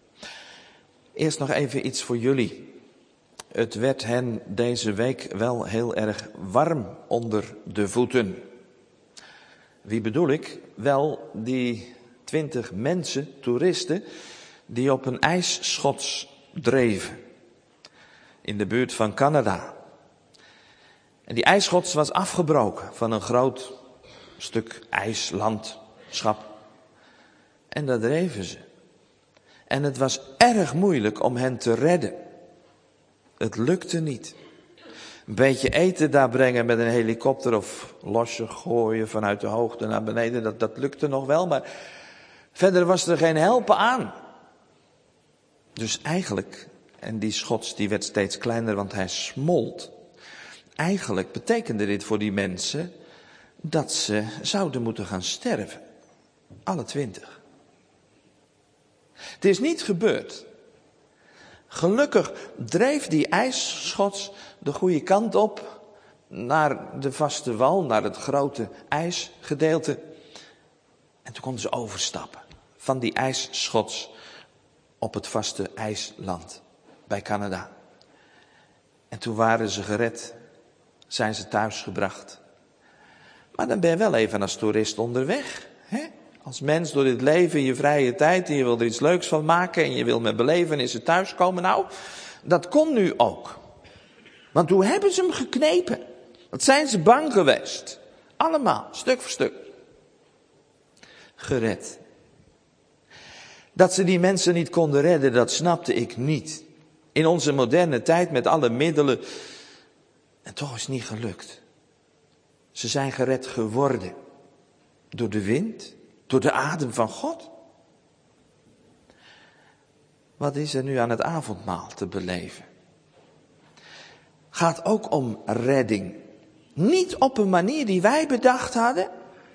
Eerst nog even iets voor jullie. Het werd hen deze week wel heel erg warm onder de voeten. Wie bedoel ik? Wel die twintig mensen, toeristen, die op een ijsschots dreven. In de buurt van Canada. En die ijsschots was afgebroken van een groot stuk ijslandschap. En daar dreven ze. En het was erg moeilijk om hen te redden. Het lukte niet. Een beetje eten daar brengen met een helikopter of losse gooien vanuit de hoogte naar beneden, dat, dat lukte nog wel, maar verder was er geen helpen aan. Dus eigenlijk, en die schots die werd steeds kleiner, want hij smolt. Eigenlijk betekende dit voor die mensen dat ze zouden moeten gaan sterven. Alle twintig. Het is niet gebeurd. Gelukkig dreef die ijsschots de goede kant op naar de vaste wal, naar het grote ijsgedeelte. En toen konden ze overstappen van die ijsschots op het vaste ijsland bij Canada. En toen waren ze gered, zijn ze thuisgebracht. Maar dan ben je wel even als toerist onderweg, hè? Als mens door dit leven in je vrije tijd en je wil er iets leuks van maken en je wil met belevenissen thuiskomen. Nou, dat kon nu ook. Want toen hebben ze hem geknepen. Wat zijn ze bang geweest. Allemaal, stuk voor stuk. Gered. Dat ze die mensen niet konden redden, dat snapte ik niet. In onze moderne tijd met alle middelen. En toch is het niet gelukt. Ze zijn gered geworden. Door de wind. Door de adem van God. Wat is er nu aan het avondmaal te beleven? Gaat ook om redding. Niet op een manier die wij bedacht hadden.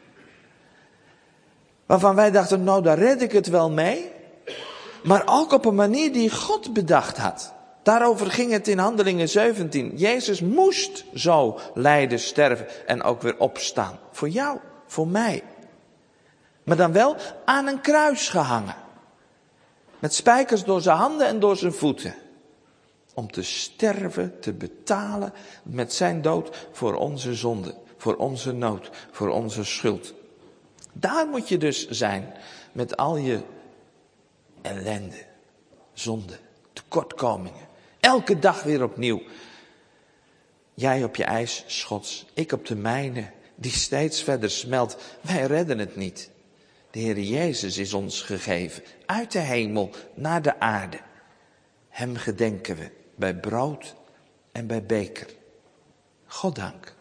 Waarvan wij dachten, nou daar red ik het wel mee. Maar ook op een manier die God bedacht had. Daarover ging het in Handelingen zeventien. Jezus moest zo lijden, sterven en ook weer opstaan. Voor jou, voor mij. Maar dan wel aan een kruis gehangen. Met spijkers door zijn handen en door zijn voeten. Om te sterven, te betalen met zijn dood voor onze zonde. Voor onze nood, voor onze schuld. Daar moet je dus zijn met al je ellende, zonde, tekortkomingen. Elke dag weer opnieuw. Jij op je ijsschots, ik op de mijne, die steeds verder smelt. Wij redden het niet. De Heer Jezus is ons gegeven, uit de hemel naar de aarde. Hem gedenken we bij brood en bij beker. Goddank.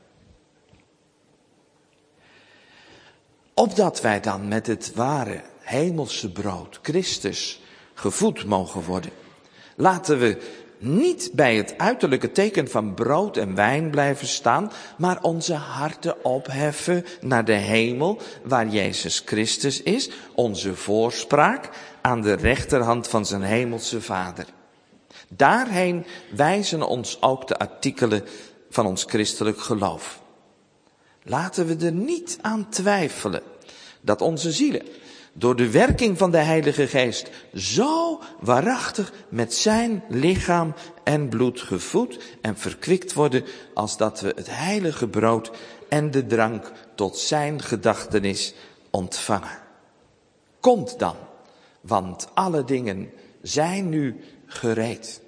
Opdat wij dan met het ware hemelse brood, Christus, gevoed mogen worden. Laten we niet bij het uiterlijke teken van brood en wijn blijven staan, maar onze harten opheffen naar de hemel, waar Jezus Christus is, onze voorspraak aan de rechterhand van zijn hemelse Vader. Daarheen wijzen ons ook de artikelen van ons christelijk geloof. Laten we er niet aan twijfelen dat onze zielen door de werking van de Heilige Geest zo waarachtig met zijn lichaam en bloed gevoed en verkwikt worden, als dat we het heilige brood en de drank tot zijn gedachtenis ontvangen. Komt dan, want alle dingen zijn nu gereed.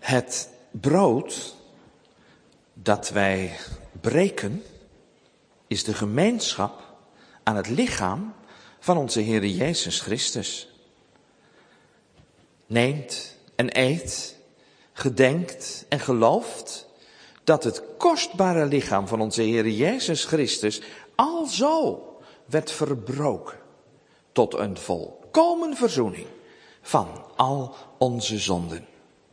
Het brood dat wij breken is de gemeenschap aan het lichaam van onze Heer Jezus Christus. Neemt en eet, gedenkt en gelooft dat het kostbare lichaam van onze Heer Jezus Christus alzo werd verbroken tot een volkomen verzoening van al onze zonden.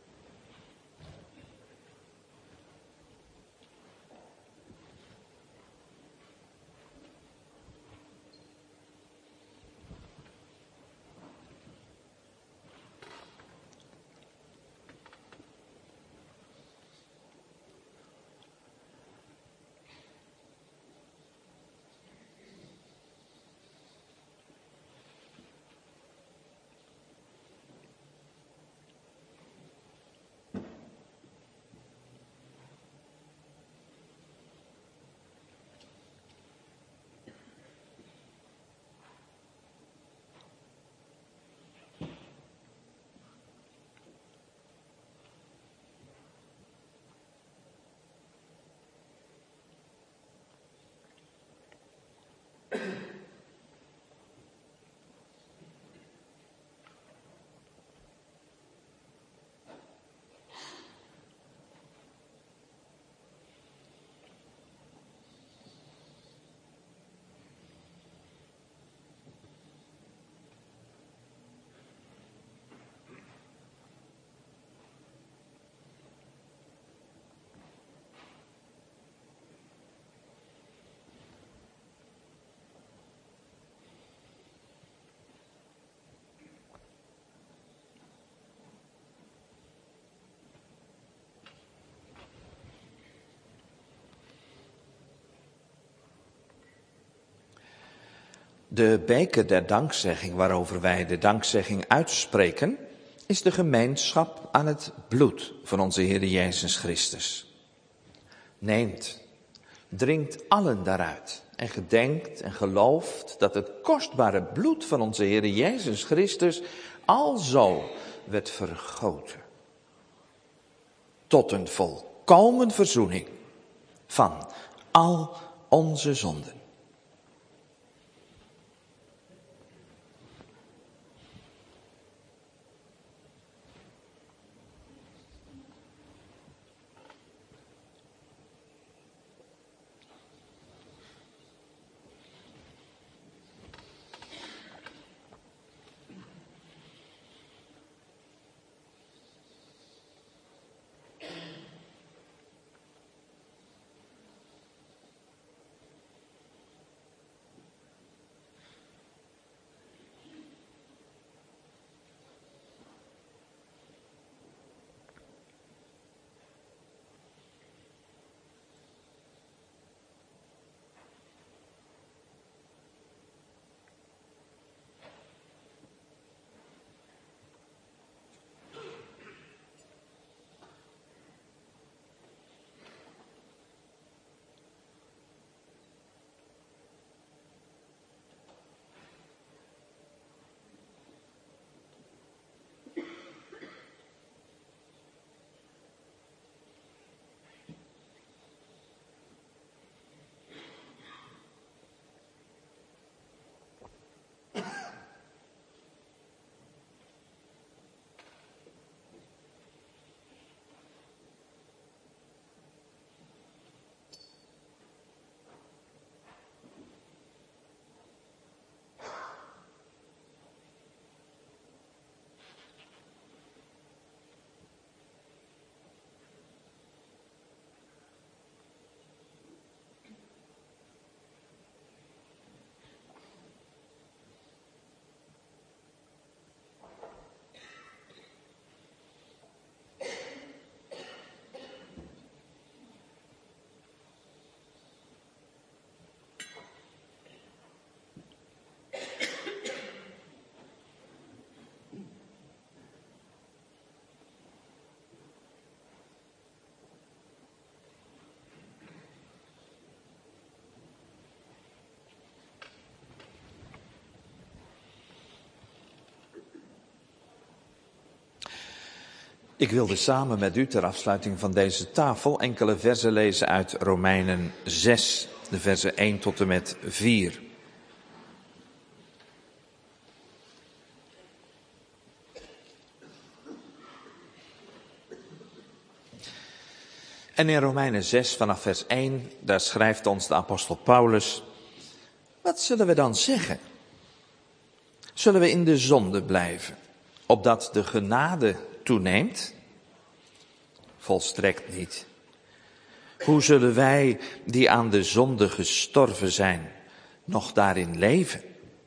De beker der dankzegging waarover wij de dankzegging uitspreken, is de gemeenschap aan het bloed van onze Heer Jezus Christus. Neemt, drinkt allen daaruit en gedenkt en gelooft dat het kostbare bloed van onze Heer Jezus Christus alzo werd vergoten tot een volkomen verzoening van al onze zonden. Ik wilde samen met u ter afsluiting van deze tafel enkele verzen lezen uit Romeinen zes, de versen één tot en met vier. En in Romeinen zes vanaf vers één, daar schrijft ons de apostel Paulus: wat zullen we dan zeggen? Zullen we in de zonde blijven, opdat de genade toeneemt? Volstrekt niet. Hoe zullen wij, die aan de zonde gestorven zijn, nog daarin leven?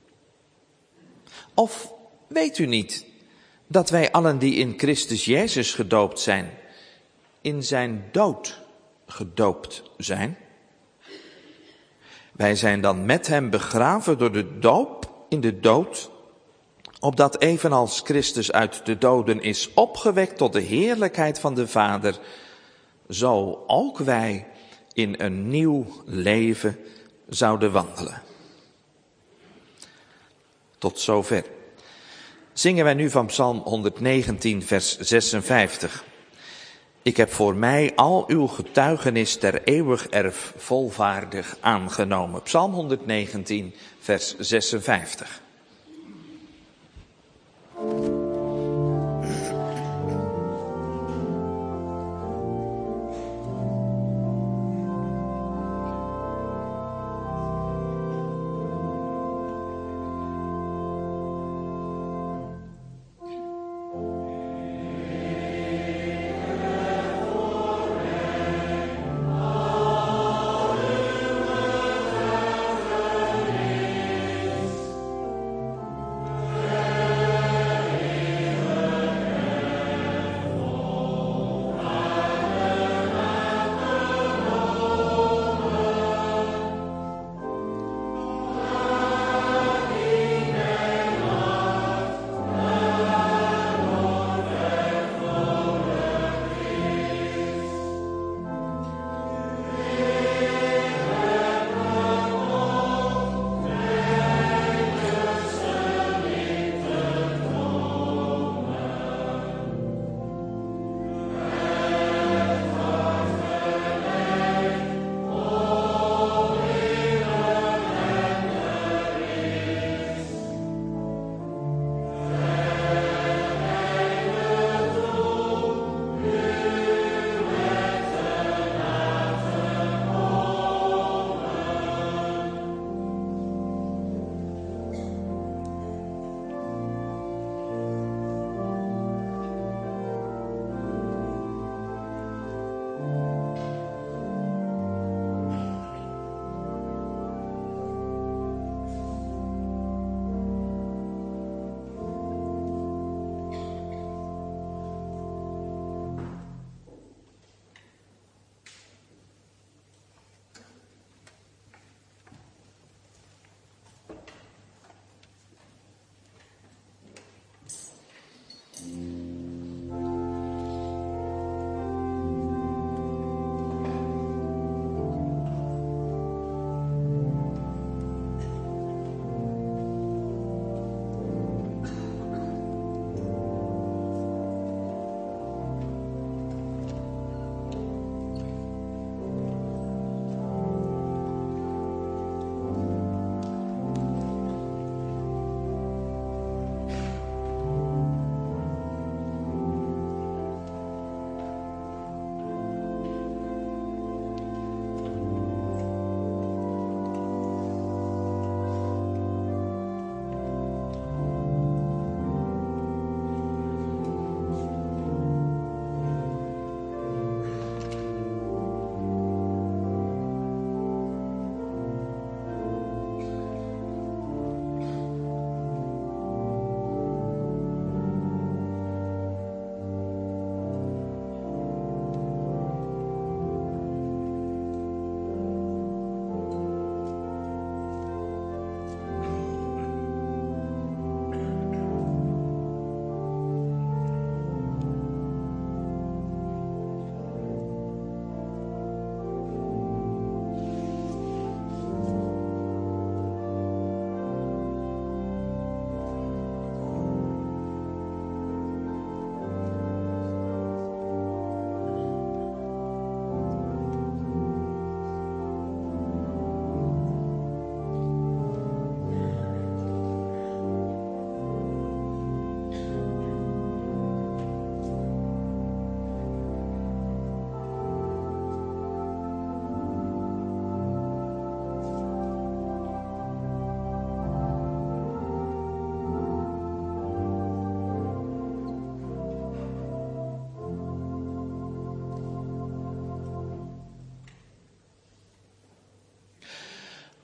Of weet u niet dat wij allen die in Christus Jezus gedoopt zijn, in zijn dood gedoopt zijn? Wij zijn dan met hem begraven door de doop in de dood, opdat evenals Christus uit de doden is opgewekt tot de heerlijkheid van de Vader, zo ook wij in een nieuw leven zouden wandelen. Tot zover. Zingen wij nu van Psalm honderdnegentien, vers zesenvijftig. Ik heb voor mij al uw getuigenis ter eeuwig erf volvaardig aangenomen. Psalm honderdnegentien, vers zesenvijftig.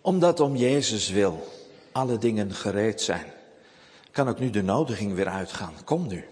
Omdat om Jezus wil alle dingen gereed zijn, kan ook nu de nodiging weer uitgaan. Kom nu.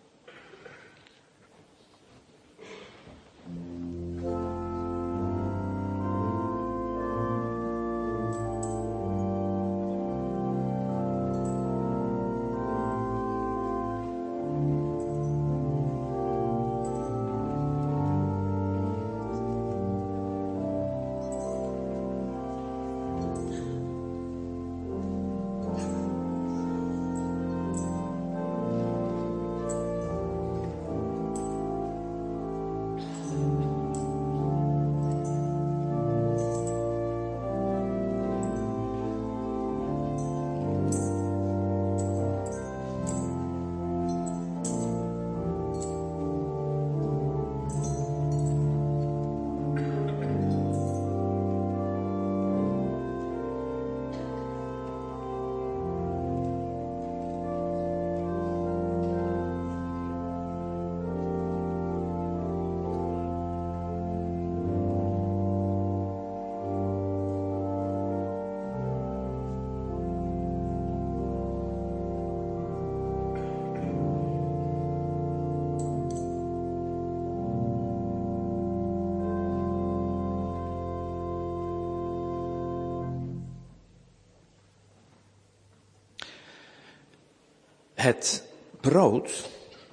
Het brood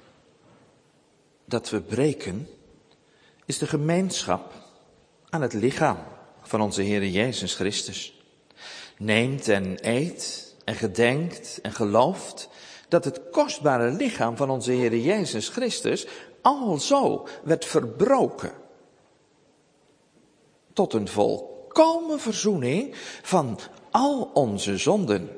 dat we breken is de gemeenschap aan het lichaam van onze Heere Jezus Christus. Neemt en eet en gedenkt en gelooft dat het kostbare lichaam van onze Heere Jezus Christus alzo werd verbroken tot een volkomen verzoening van al onze zonden.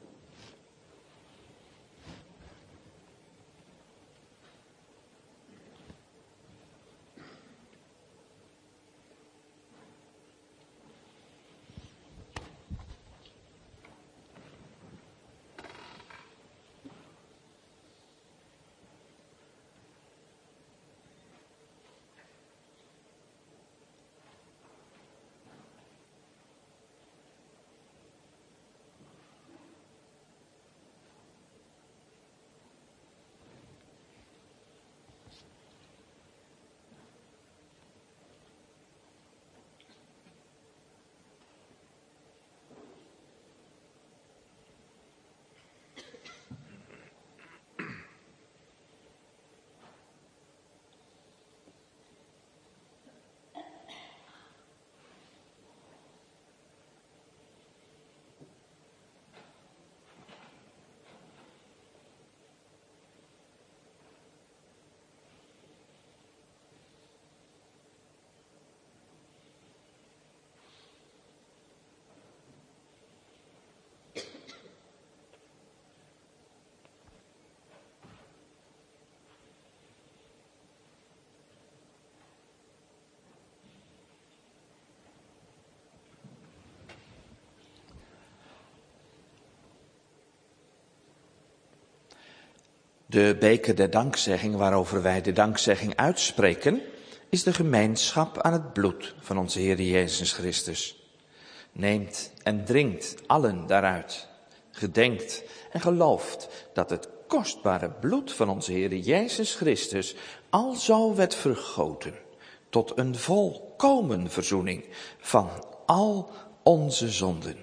De beker der dankzegging waarover wij de dankzegging uitspreken, is de gemeenschap aan het bloed van onze Heer Jezus Christus. Neemt en drinkt allen daaruit, gedenkt en gelooft dat het kostbare bloed van onze Heer Jezus Christus alzo werd vergoten tot een volkomen verzoening van al onze zonden.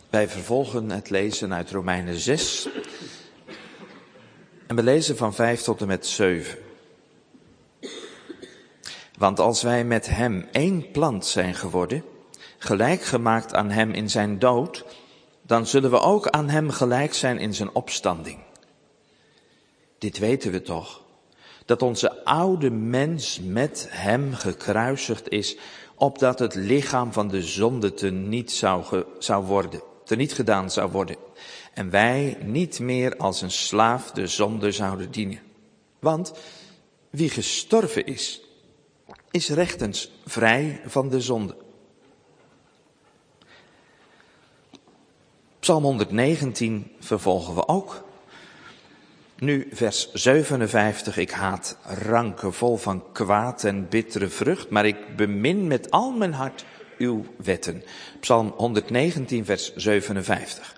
Wij vervolgen het lezen uit Romeinen zes. En we lezen van vijf tot en met zeven. Want als wij met hem één plant zijn geworden, gelijk gemaakt aan hem in zijn dood, dan zullen we ook aan hem gelijk zijn in zijn opstanding. Dit weten we toch, dat onze oude mens met hem gekruisigd is, opdat het lichaam van de zonde teniet zou, ge, zou worden, teniet gedaan zou worden. En wij niet meer als een slaaf de zonde zouden dienen. Want wie gestorven is, is rechtens vrij van de zonde. Psalm honderdnegentien vervolgen we ook. Nu vers zevenenvijftig, ik haat ranken vol van kwaad en bittere vrucht, maar ik bemin met al mijn hart uw wetten. Psalm honderdnegentien vers zevenenvijftig.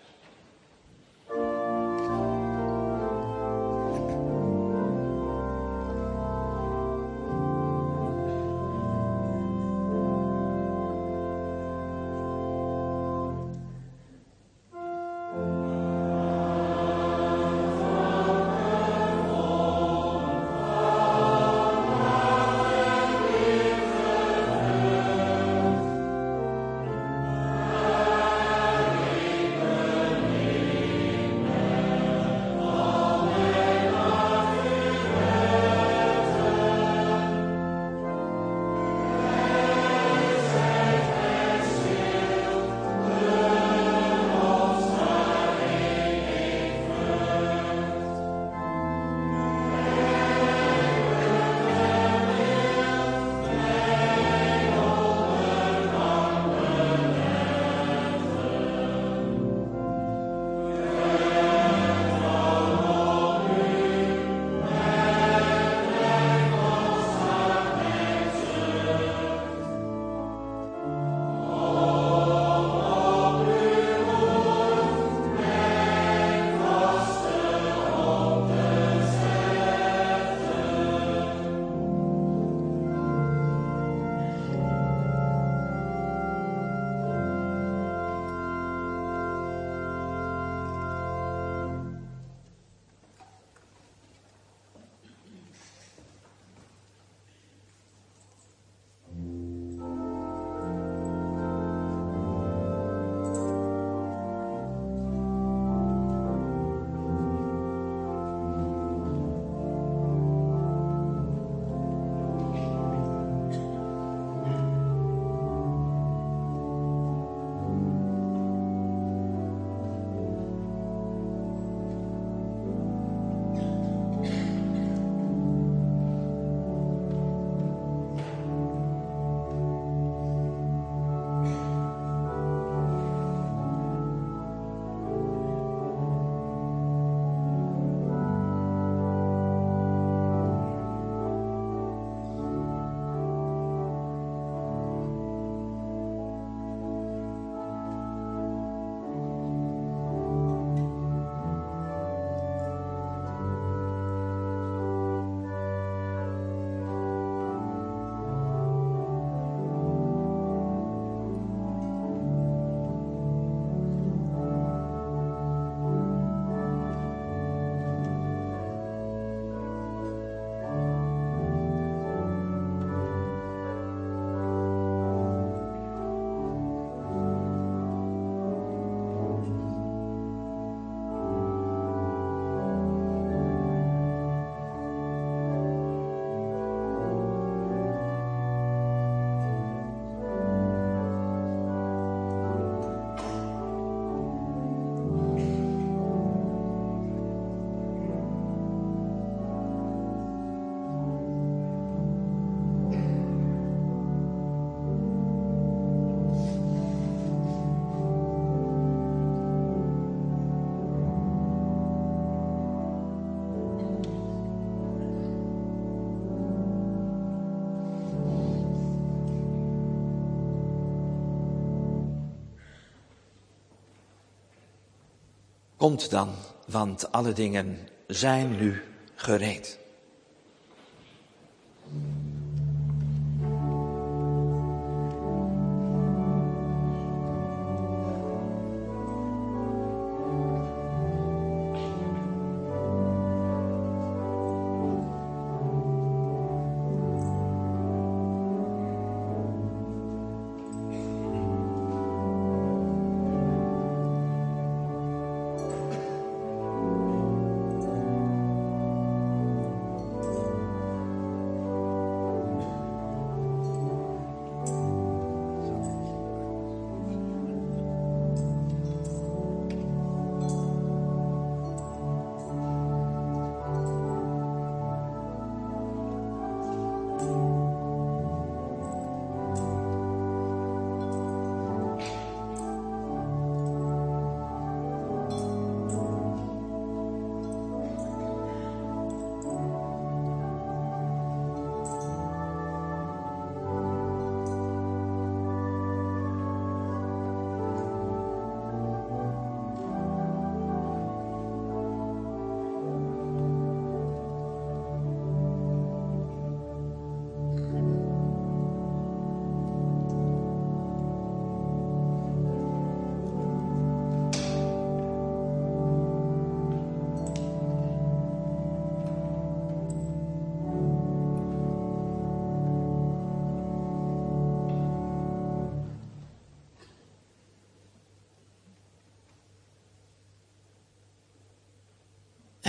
Komt dan, want alle dingen zijn nu gereed.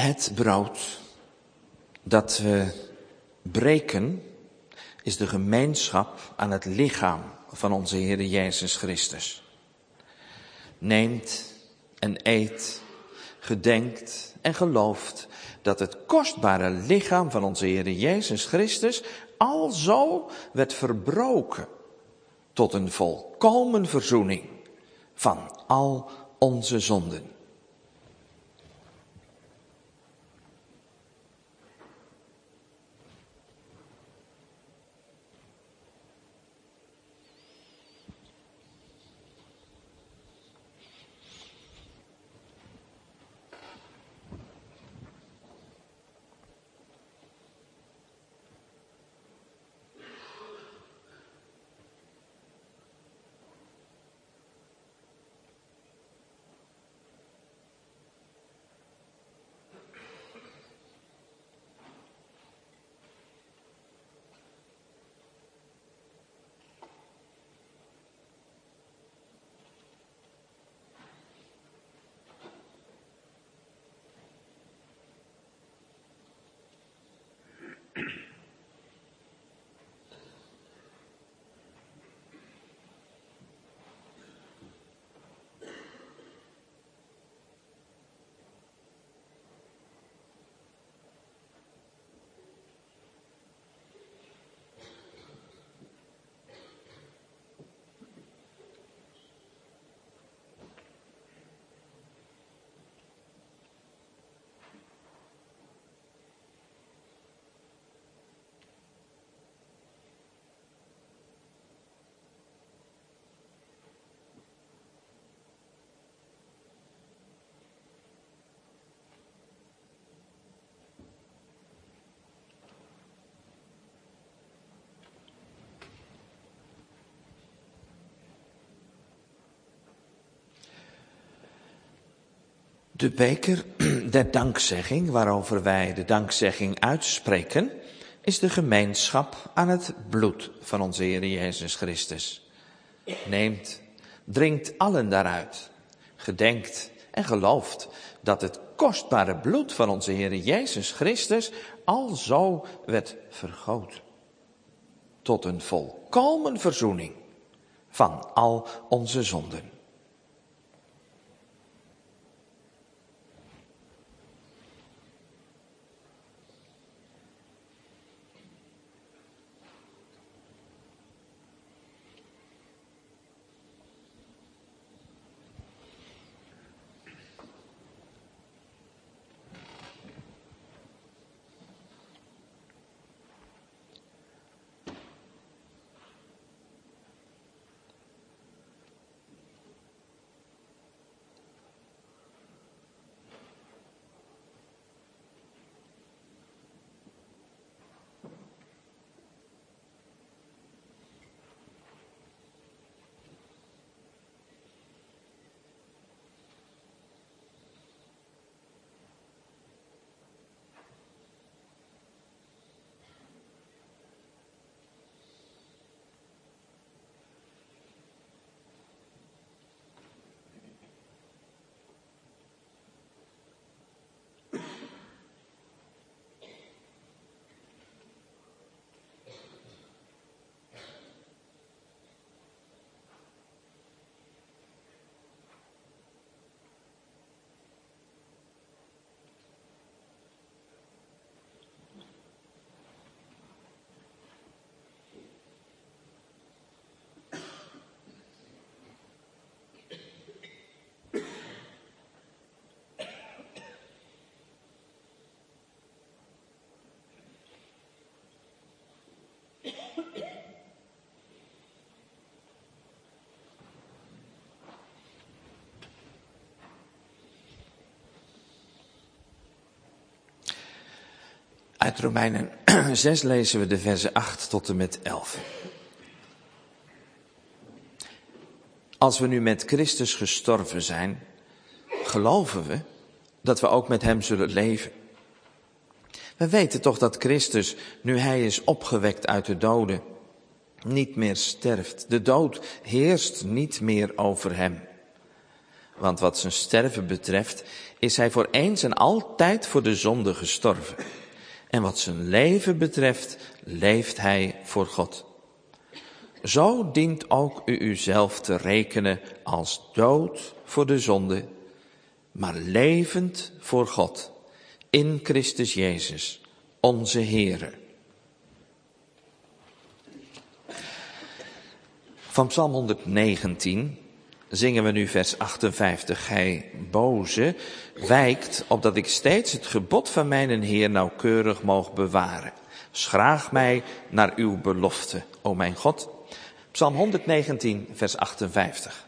Het brood dat we breken is de gemeenschap aan het lichaam van onze Heer Jezus Christus. Neemt en eet, gedenkt en gelooft dat het kostbare lichaam van onze Heer Jezus Christus alzo werd verbroken tot een volkomen verzoening van al onze zonden. De beker der dankzegging, waarover wij de dankzegging uitspreken, is de gemeenschap aan het bloed van onze Heer Jezus Christus. Neemt, drinkt allen daaruit, gedenkt en gelooft dat het kostbare bloed van onze Heer Jezus Christus alzo werd vergoten tot een volkomen verzoening van al onze zonden. Uit Romeinen zes lezen we de versen acht tot en met elf. Als we nu met Christus gestorven zijn, geloven we dat we ook met hem zullen leven. We weten toch dat Christus, nu hij is opgewekt uit de doden, niet meer sterft. De dood heerst niet meer over hem. want wat zijn sterven betreft is hij voor eens en altijd voor de zonde gestorven. En wat zijn leven betreft leeft hij voor God. Zo dient ook u uzelf te rekenen als dood voor de zonde, maar levend voor God, in Christus Jezus, onze Heere. Van Psalm honderdnegentien zingen we nu vers achtenvijftig. Gij boze wijkt, opdat ik steeds het gebod van mijn Heer nauwkeurig moog bewaren. Schraag mij naar uw belofte, o mijn God. Psalm honderdnegentien, vers achtenvijftig.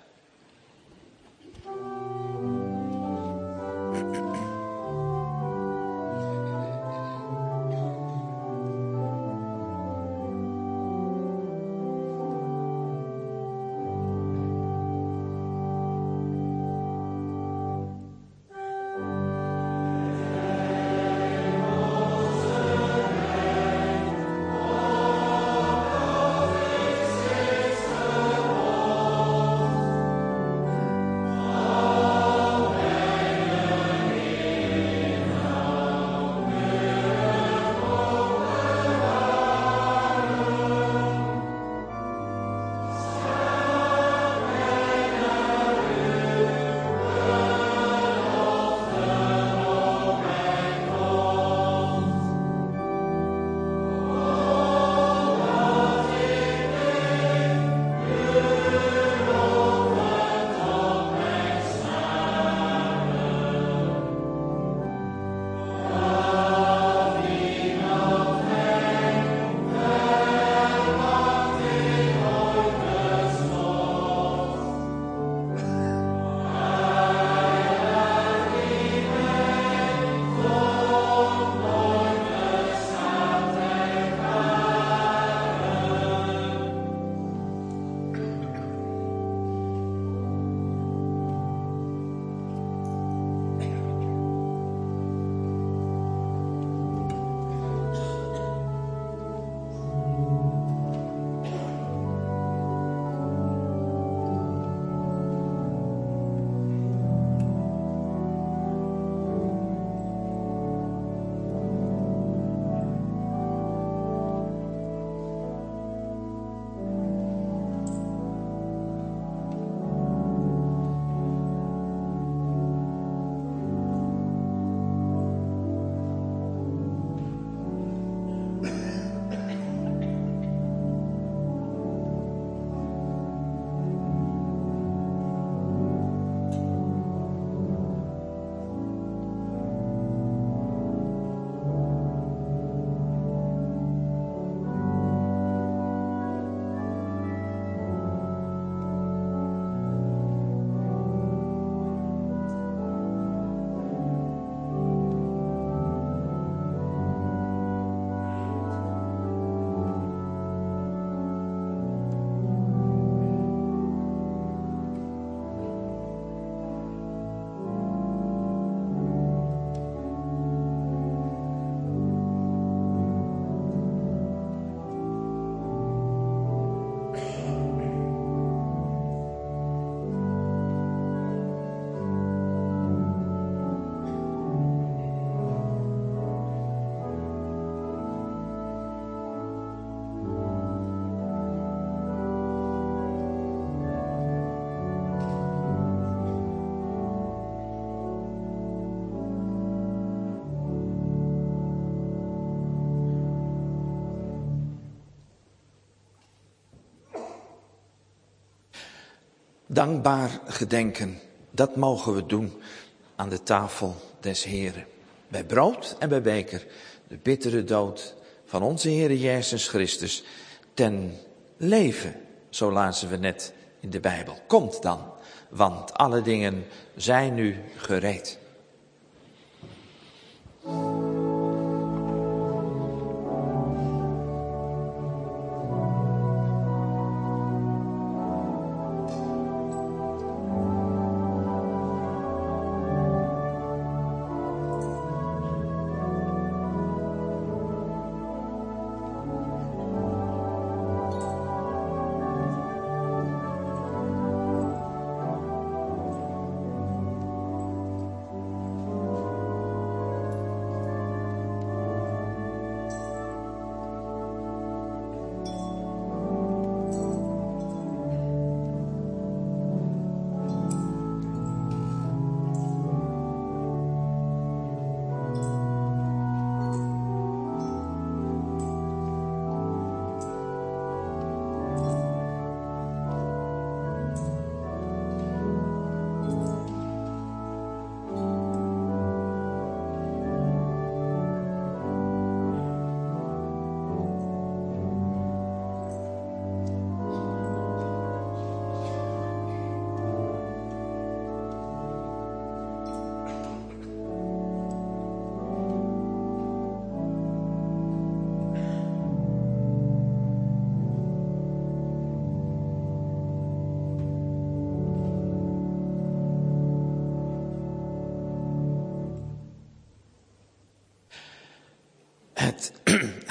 Dankbaar gedenken, dat mogen we doen aan de tafel des Heren. Bij brood en bij beker, de bittere dood van onze Heere Jezus Christus ten leven, zo lazen we net in de Bijbel. Komt dan, want alle dingen zijn nu gereed.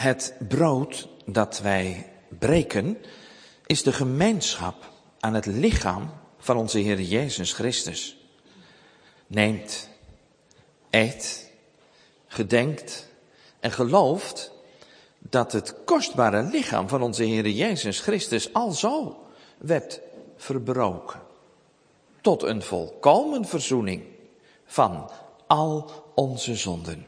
Het brood dat wij breken is de gemeenschap aan het lichaam van onze Heer Jezus Christus. Neemt, eet, gedenkt en gelooft dat het kostbare lichaam van onze Heer Jezus Christus alzo werd verbroken. Tot een volkomen verzoening van al onze zonden.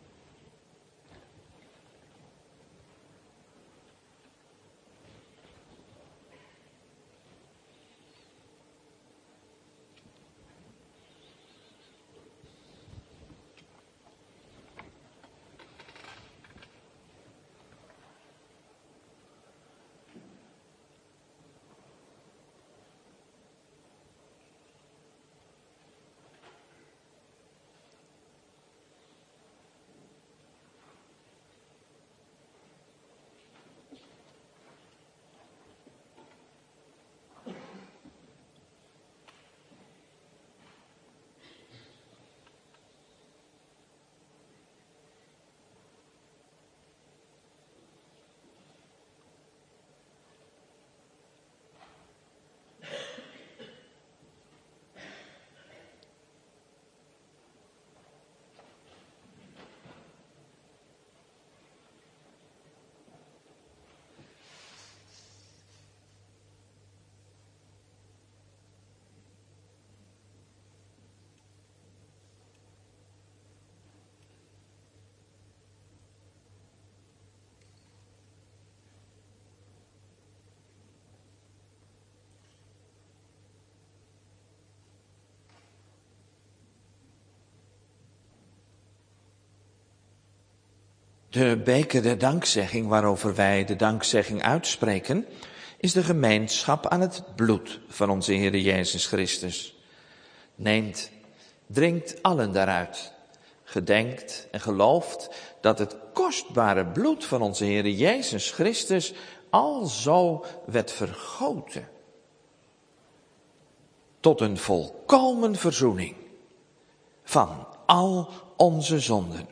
De beker der dankzegging waarover wij de dankzegging uitspreken, is de gemeenschap aan het bloed van onze Heer Jezus Christus. Neemt, drinkt allen daaruit, gedenkt en gelooft dat het kostbare bloed van onze Heer Jezus Christus alzo werd vergoten. Tot een volkomen verzoening van al onze zonden.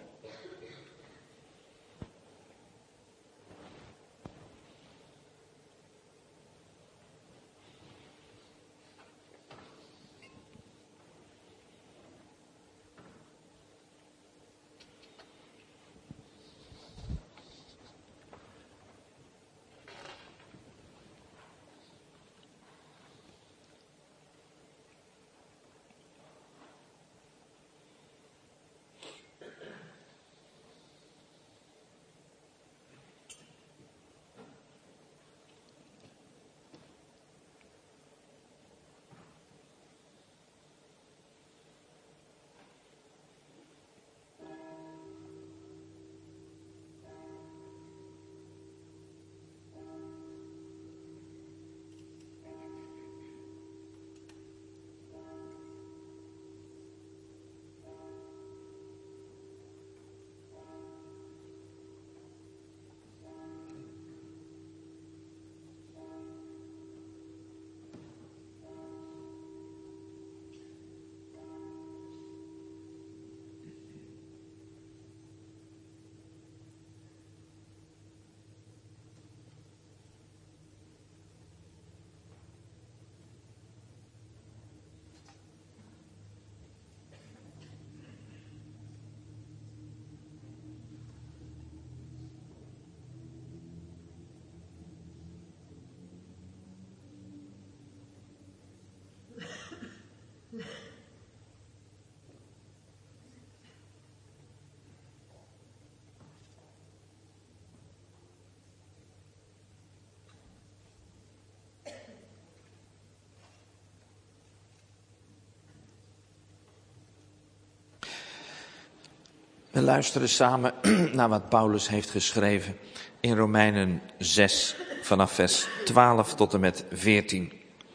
We luisteren samen naar wat Paulus heeft geschreven in Romeinen zes, vanaf vers twaalf tot en met veertien.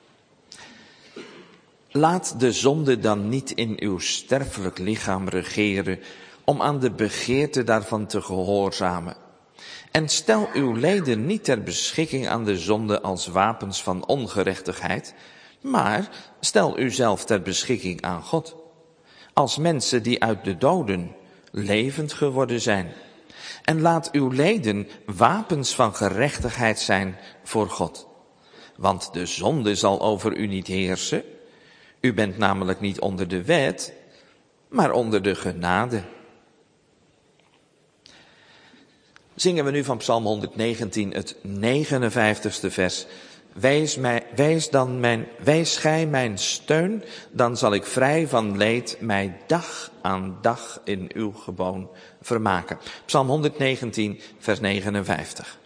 Laat de zonde dan niet in uw sterfelijk lichaam regeren, om aan de begeerte daarvan te gehoorzamen. En stel uw leden niet ter beschikking aan de zonde als wapens van ongerechtigheid, maar stel uzelf ter beschikking aan God, als mensen die uit de doden levend geworden zijn. En laat uw leden wapens van gerechtigheid zijn voor God. Want de zonde zal over u niet heersen. U bent namelijk niet onder de wet, maar onder de genade. Zingen we nu van Psalm honderdnegentien het negenenvijftigste vers. Wees, mij, wees, dan mijn, wees gij mijn steun, dan zal ik vrij van leed mij dag aan dag in uw geboon vermaken. Psalm honderdnegentien, vers negenenvijftig.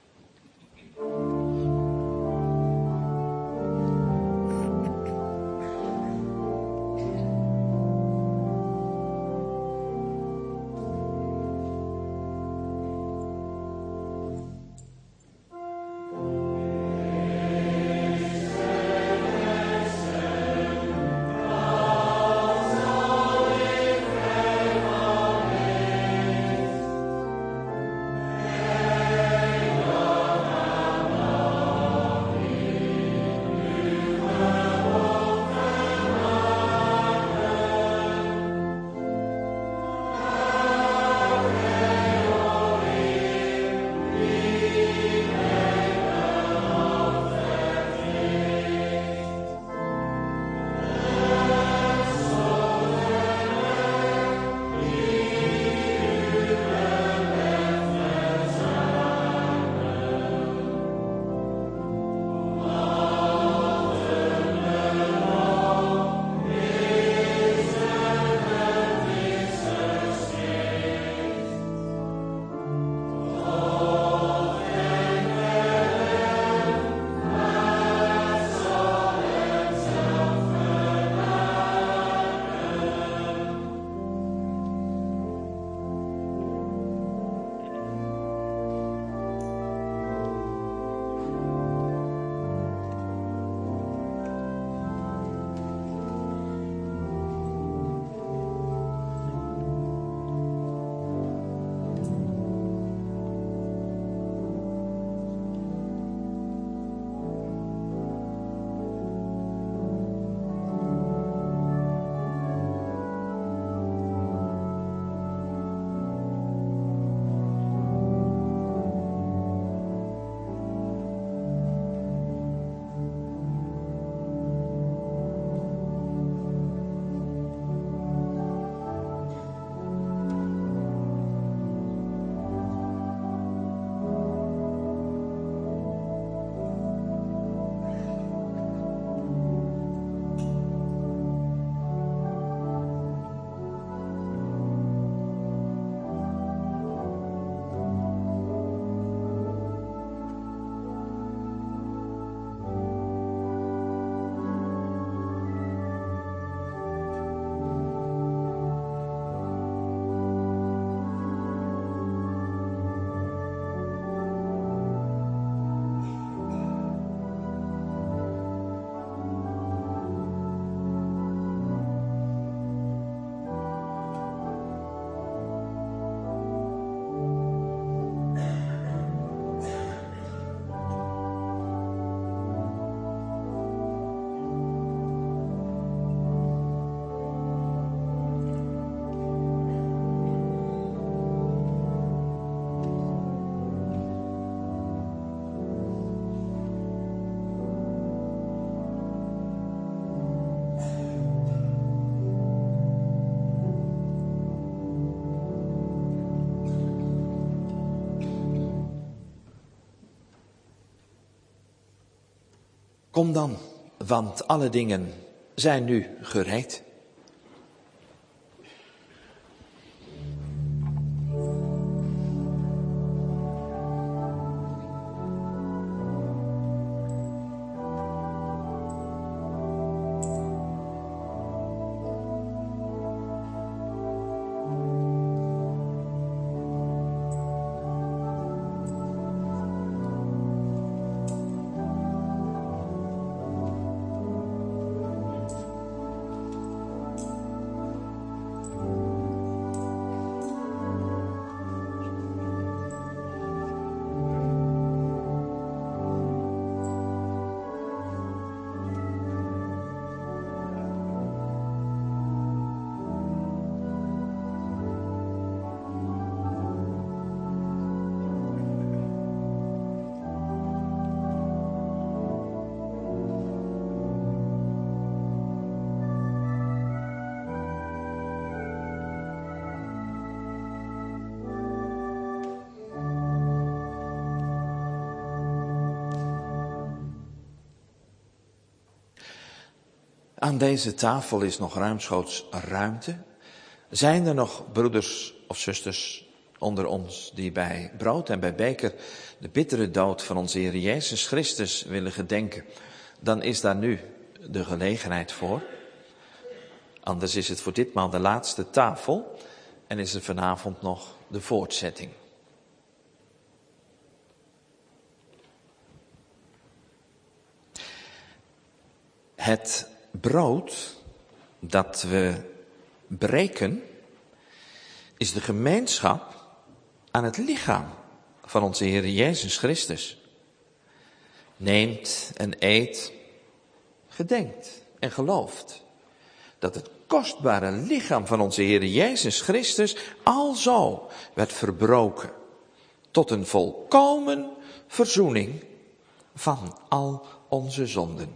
Kom dan, want alle dingen zijn nu gereed. Aan deze tafel is nog ruimschoots ruimte. Zijn er nog broeders of zusters onder ons die bij brood en bij beker de bittere dood van onze Heer Jezus Christus willen gedenken? Dan is daar nu de gelegenheid voor. Anders is het voor ditmaal de laatste tafel en is er vanavond nog de voortzetting. Het brood dat we breken is de gemeenschap aan het lichaam van onze Heer Jezus Christus. Neemt en eet, gedenkt en gelooft dat het kostbare lichaam van onze Heer Jezus Christus alzo werd verbroken tot een volkomen verzoening van al onze zonden.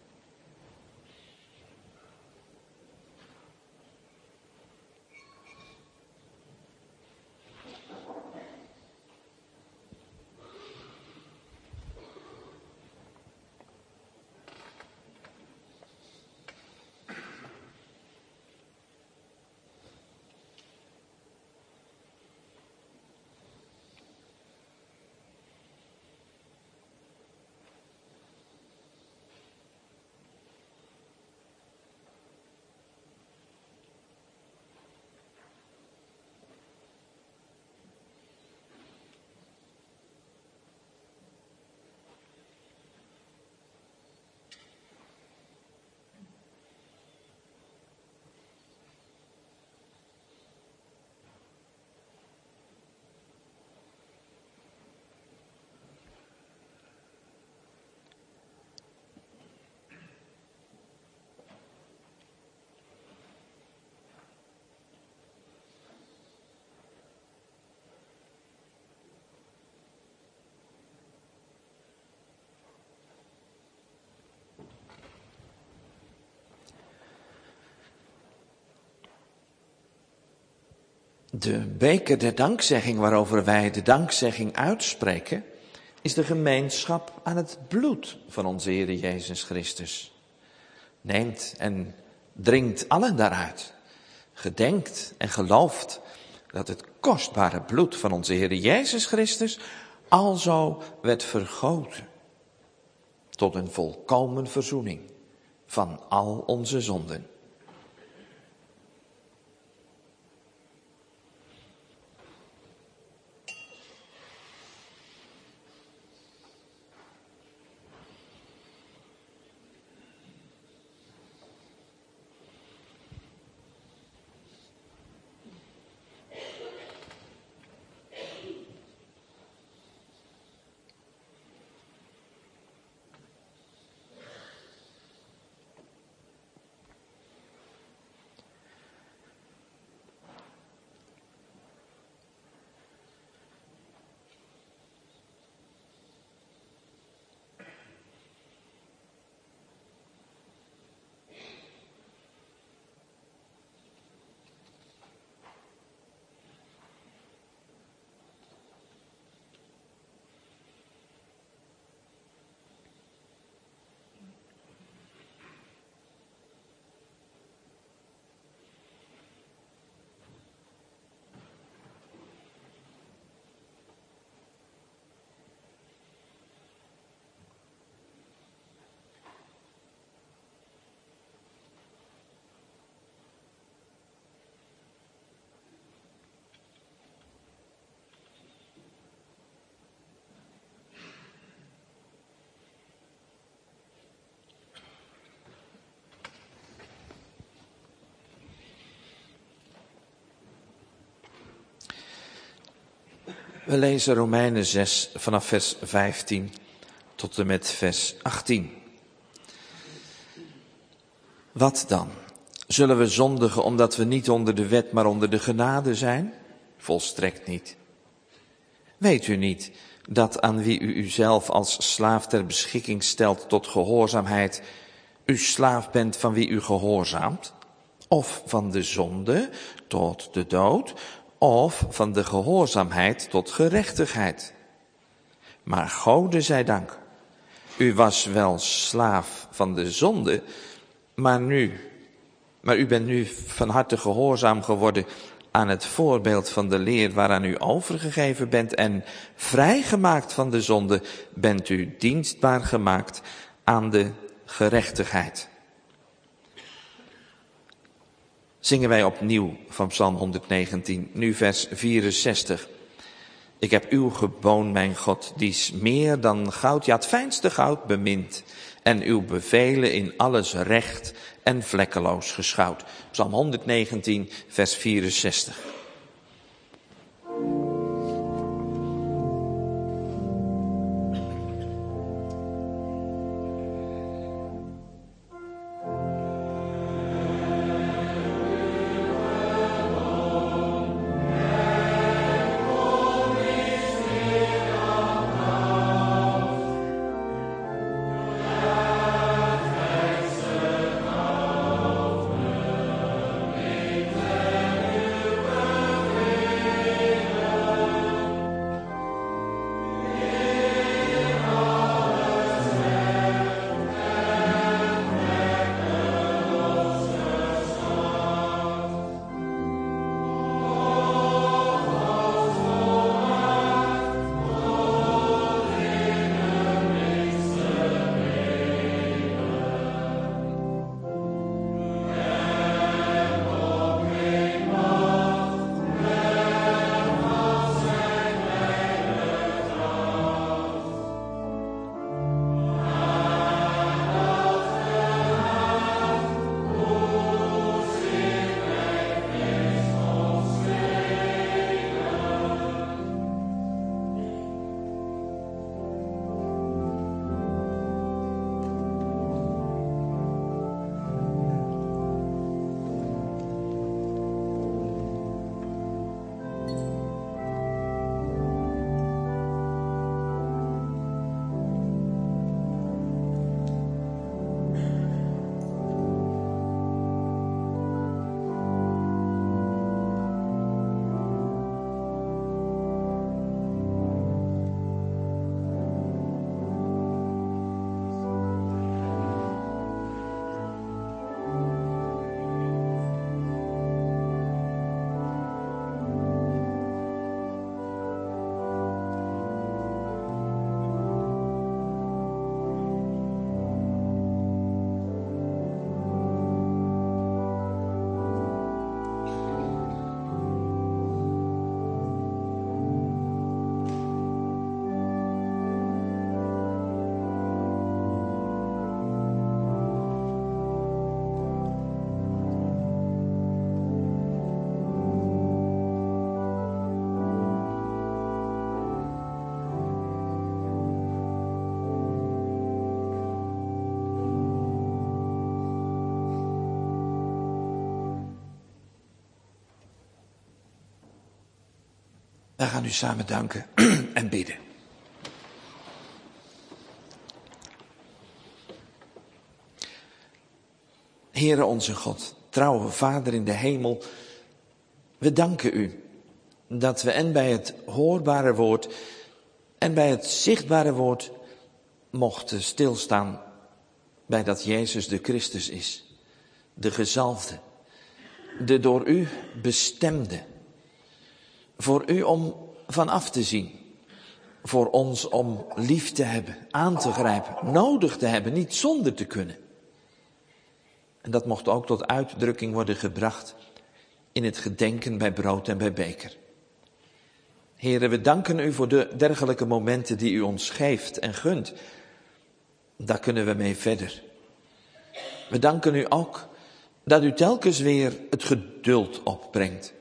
De beker der dankzegging waarover wij de dankzegging uitspreken, is de gemeenschap aan het bloed van onze Heer Jezus Christus. Neemt en drinkt allen daaruit. Gedenkt en gelooft dat het kostbare bloed van onze Heer Jezus Christus alzo werd vergoten tot een volkomen verzoening van al onze zonden. We lezen Romeinen zes vanaf vers vijftien tot en met vers achttien. Wat dan? Zullen we zondigen omdat we niet onder de wet, maar onder de genade zijn? Volstrekt niet. Weet u niet dat aan wie u uzelf als slaaf ter beschikking stelt tot gehoorzaamheid, u slaaf bent van wie u gehoorzaamt? Of van de zonde tot de dood, of van de gehoorzaamheid tot gerechtigheid? Maar Gode zij dank, u was wel slaaf van de zonde, Maar nu, maar u bent nu van harte gehoorzaam geworden aan het voorbeeld van de leer waaraan u overgegeven bent en vrijgemaakt van de zonde, bent u dienstbaar gemaakt aan de gerechtigheid. Zingen wij opnieuw van Psalm honderdnegentien, nu vers vierenzestig. Ik heb uw geboon, mijn God, die is meer dan goud, ja het fijnste goud bemint. En uw bevelen in alles recht en vlekkeloos geschouwd. Psalm honderdnegentien, vers vierenzestig. Wij gaan u samen danken en bidden. Heere onze God, trouwe Vader in de hemel, we danken u dat we en bij het hoorbare woord en bij het zichtbare woord mochten stilstaan bij dat Jezus de Christus is, de gezalfde, de door u bestemde, voor u om van af te zien, voor ons om lief te hebben, aan te grijpen, nodig te hebben, niet zonder te kunnen. En dat mocht ook tot uitdrukking worden gebracht in het gedenken bij brood en bij beker. Heere, we danken u voor de dergelijke momenten die u ons geeft en gunt. Daar kunnen we mee verder. We danken u ook dat u telkens weer het geduld opbrengt